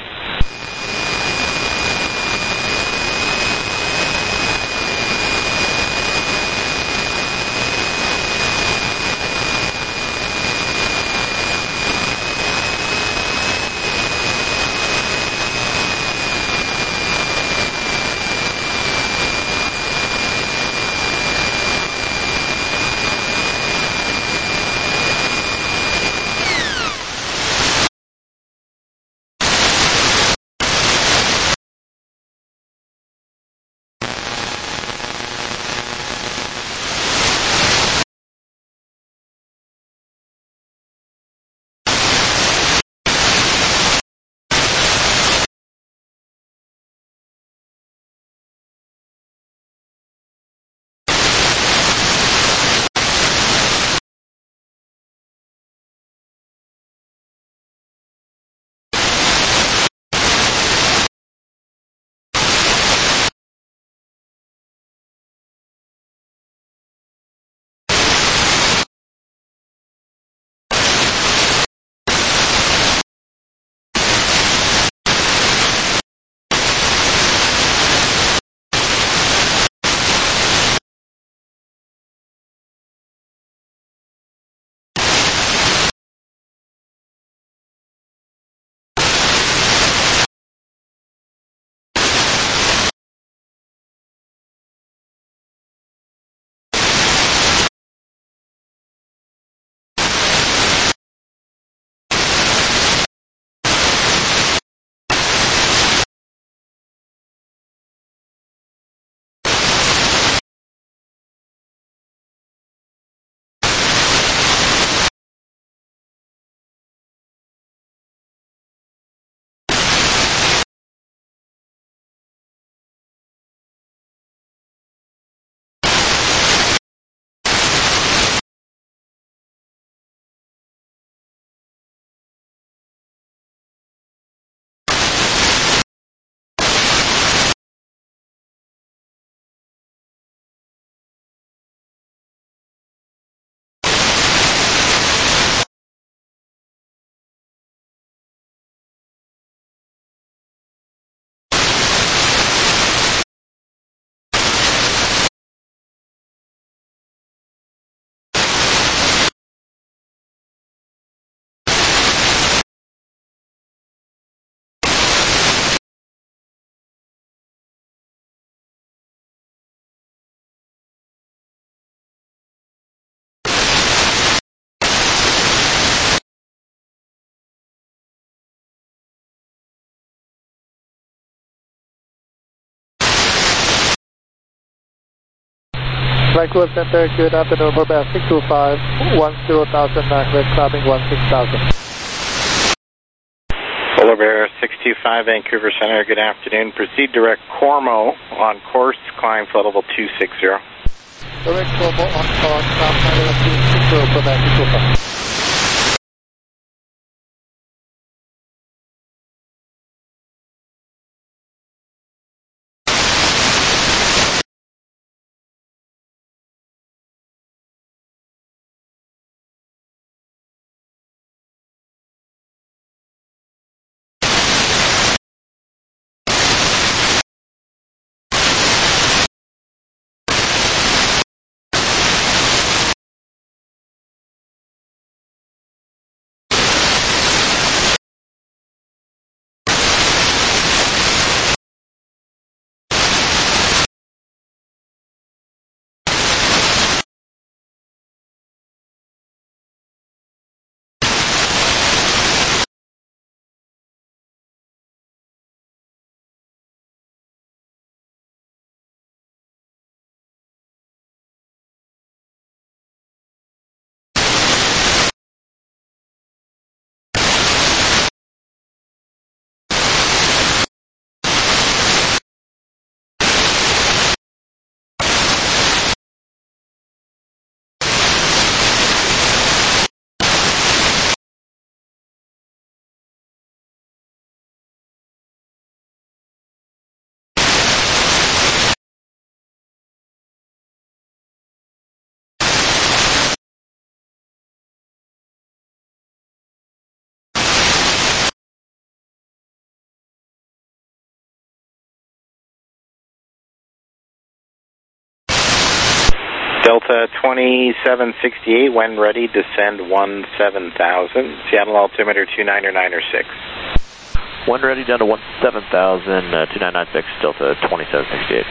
Vancouver Center, good afternoon, Mobile 625, 10,000, climbing 16,000. Polar Bear 625 Vancouver Center, good afternoon. Proceed direct Cormo on course, climb flight level 260. Direct Cormo on course, climb flight level 260 for Vancouver. Delta 2768, when ready, descend 17,000. Seattle altimeter 2996. When ready, down to 17,000, 2996, Delta 2768.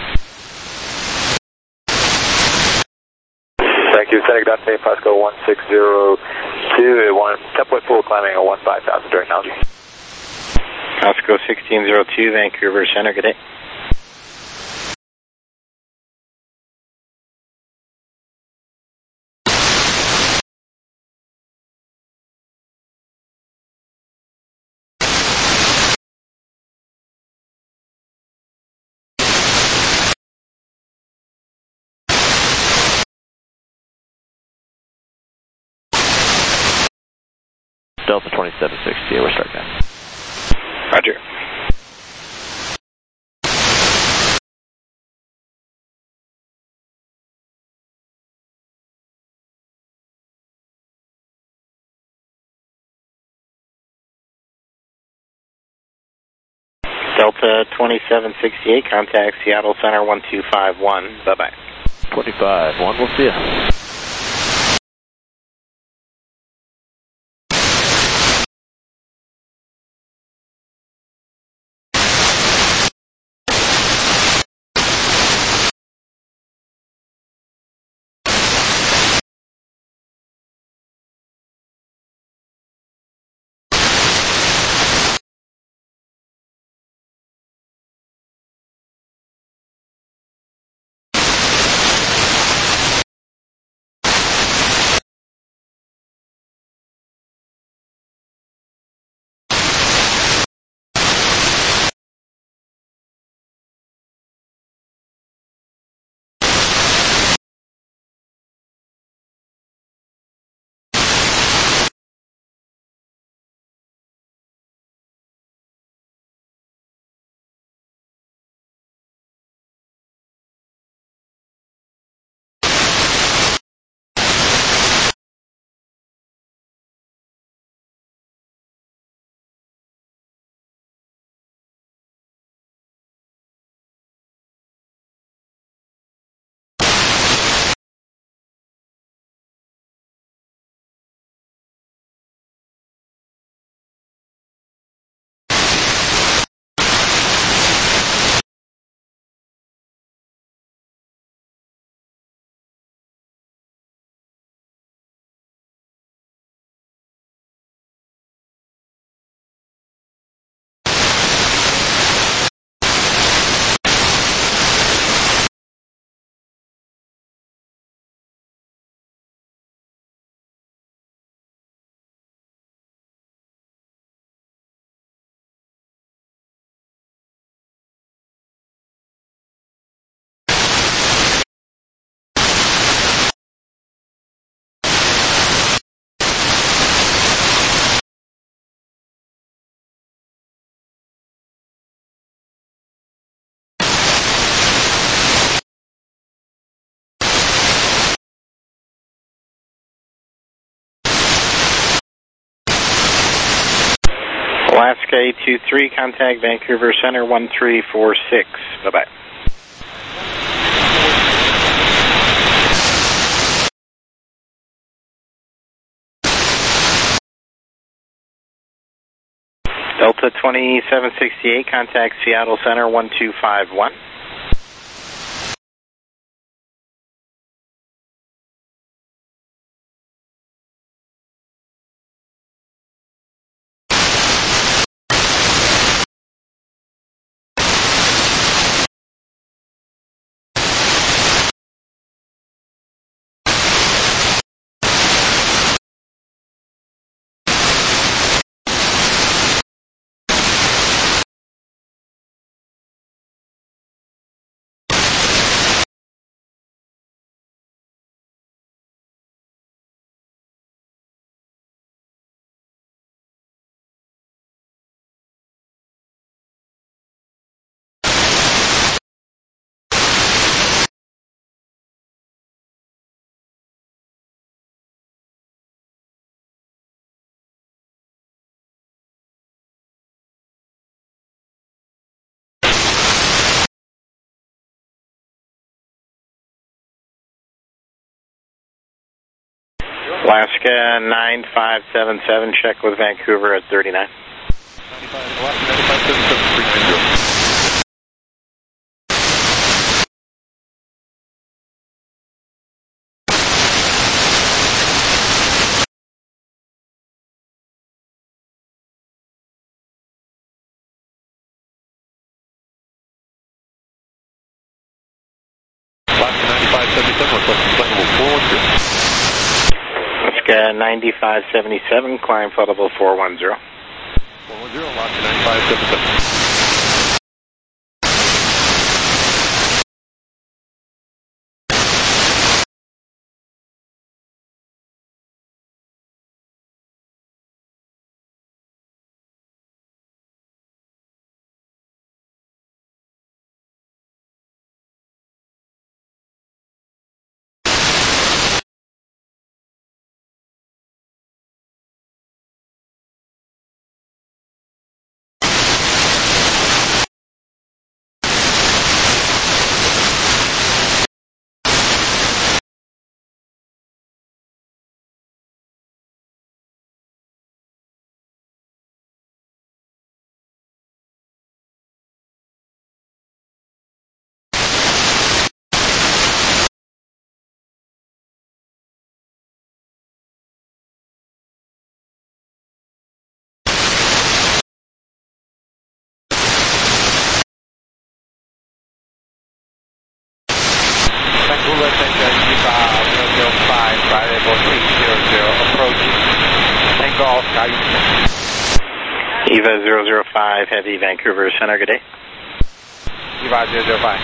Thank you, Center Good afternoon, Pasco 1602, 10.4 climbing at 15,000 during altitude. Pasco 1602, Vancouver Center, good day. Delta 2768, we're starting now. Roger. Delta 2768, contact Seattle Center 1251. Bye-bye. 25-1, we'll see you. Alaska 823, contact Vancouver Center 1346. Bye-bye. Delta 2768, contact Seattle Center 1251. Alaska 9577, check with Vancouver at 39. Alaska 9577, 390. Alaska 9577, requesting flight level 410. Alaska 9577, climb flight level 410. 410, Alaska 9577. Vancouver Center, EVA 005, variable 300, approaching. Tango Oscar. EVA 005, heavy Vancouver Center, good day. EVA 005.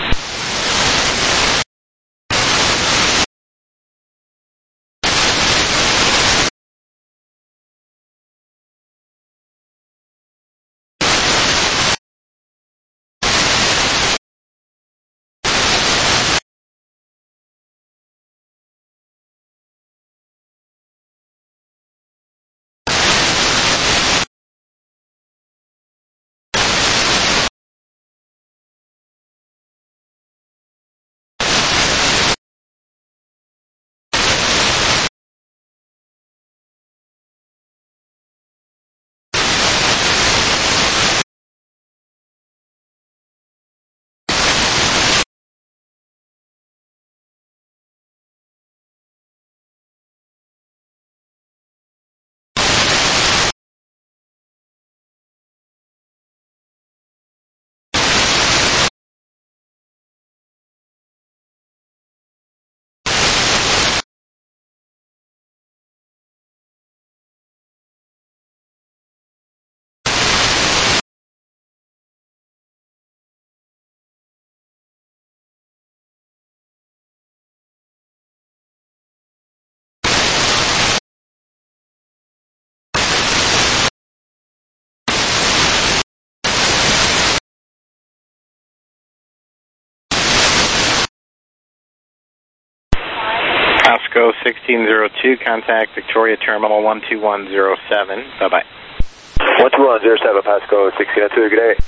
Pasco 1602, contact Victoria Terminal 12107. Bye-bye. 12107, Pasco 1602, good day.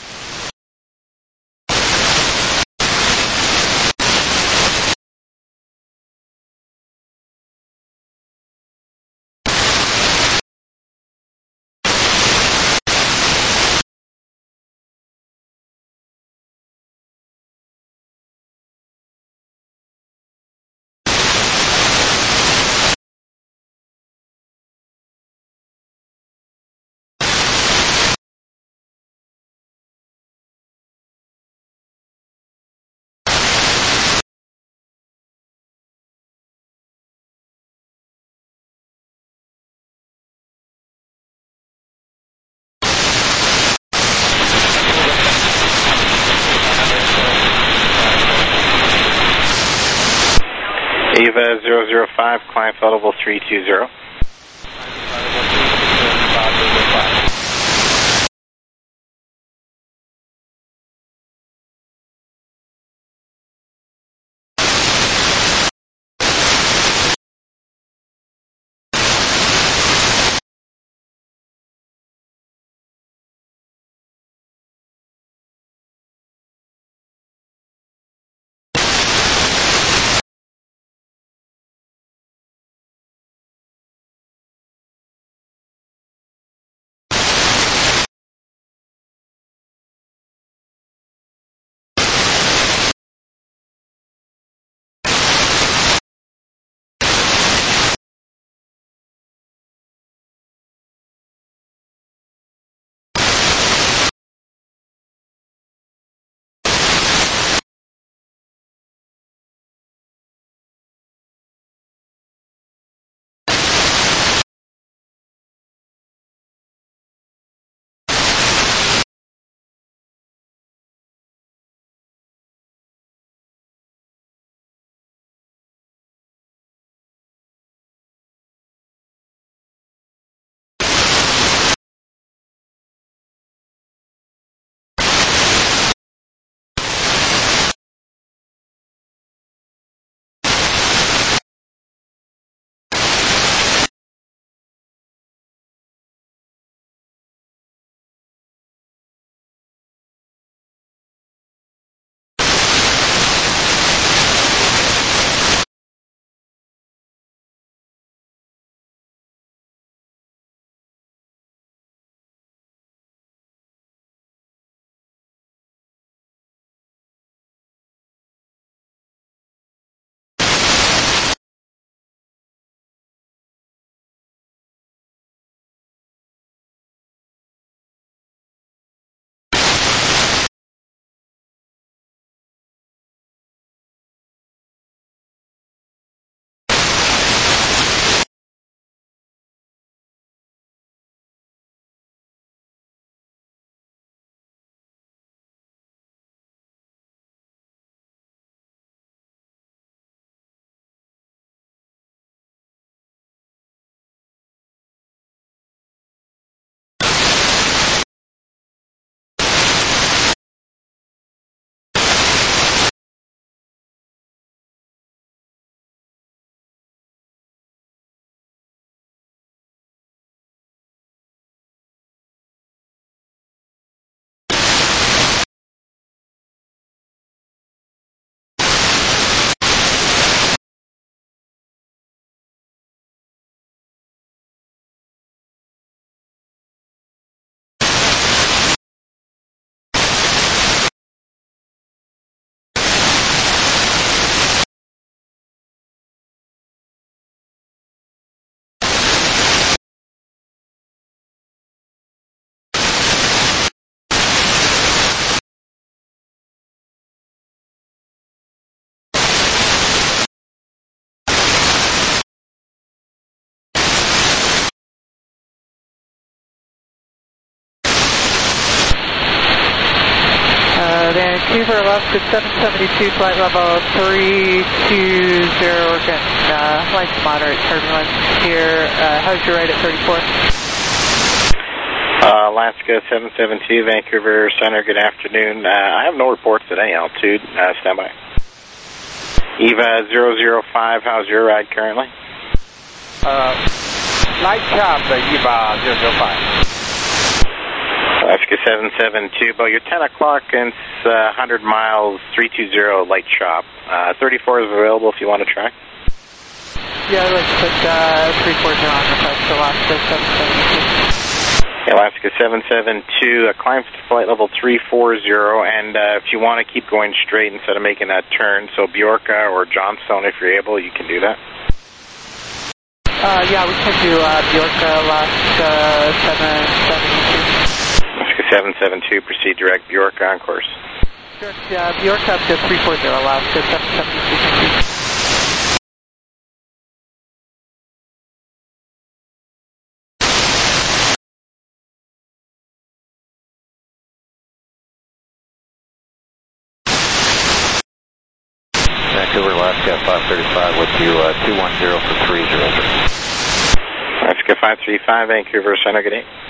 EVA 005, climb flight level 320. Vancouver, Alaska 772, flight level 320, we're getting light to moderate turbulence here. How's your rate at 34? Alaska 772, Vancouver Center, good afternoon. I have no reports at any altitude. Stand by. EVA 005, how's your ride currently? Light chop, EVA 005. Alaska 772, about your 10 o'clock and 100 miles, 320 light chop. 34 is available if you want to try. Yeah, let's put 340 on request, Alaska 772. Alaska 772, climbs to flight level 340, and if you want to keep going straight instead of making that turn, so Bjorka or Johnstone, if you're able, you can do that. Yeah, we can do Bjorka, Alaska 772. Alaska 772, proceed direct Bjorka on course. Yeah, Bjorka up to 340, Alaska 772. Vancouver, Alaska 535 with you 210 for 300. Alaska 535, Vancouver Center, good day.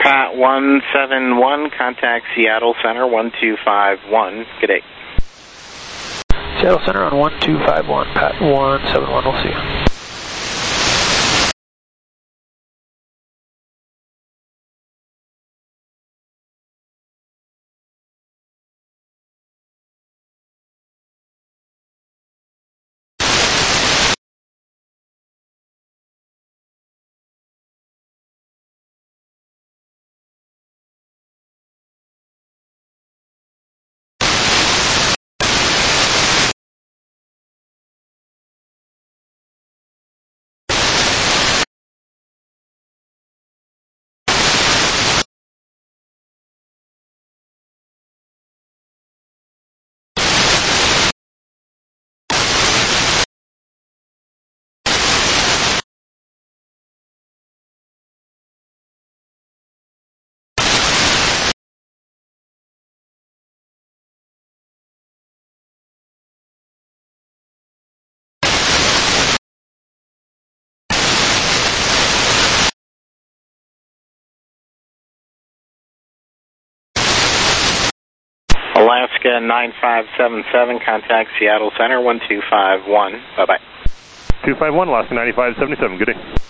Pat 171, contact Seattle Center 1251. Good day. Seattle Center on 1251, Pat 171, we'll see you. Alaska 9577, contact Seattle Center 1251. Bye-bye. 251, Alaska 9577, good day.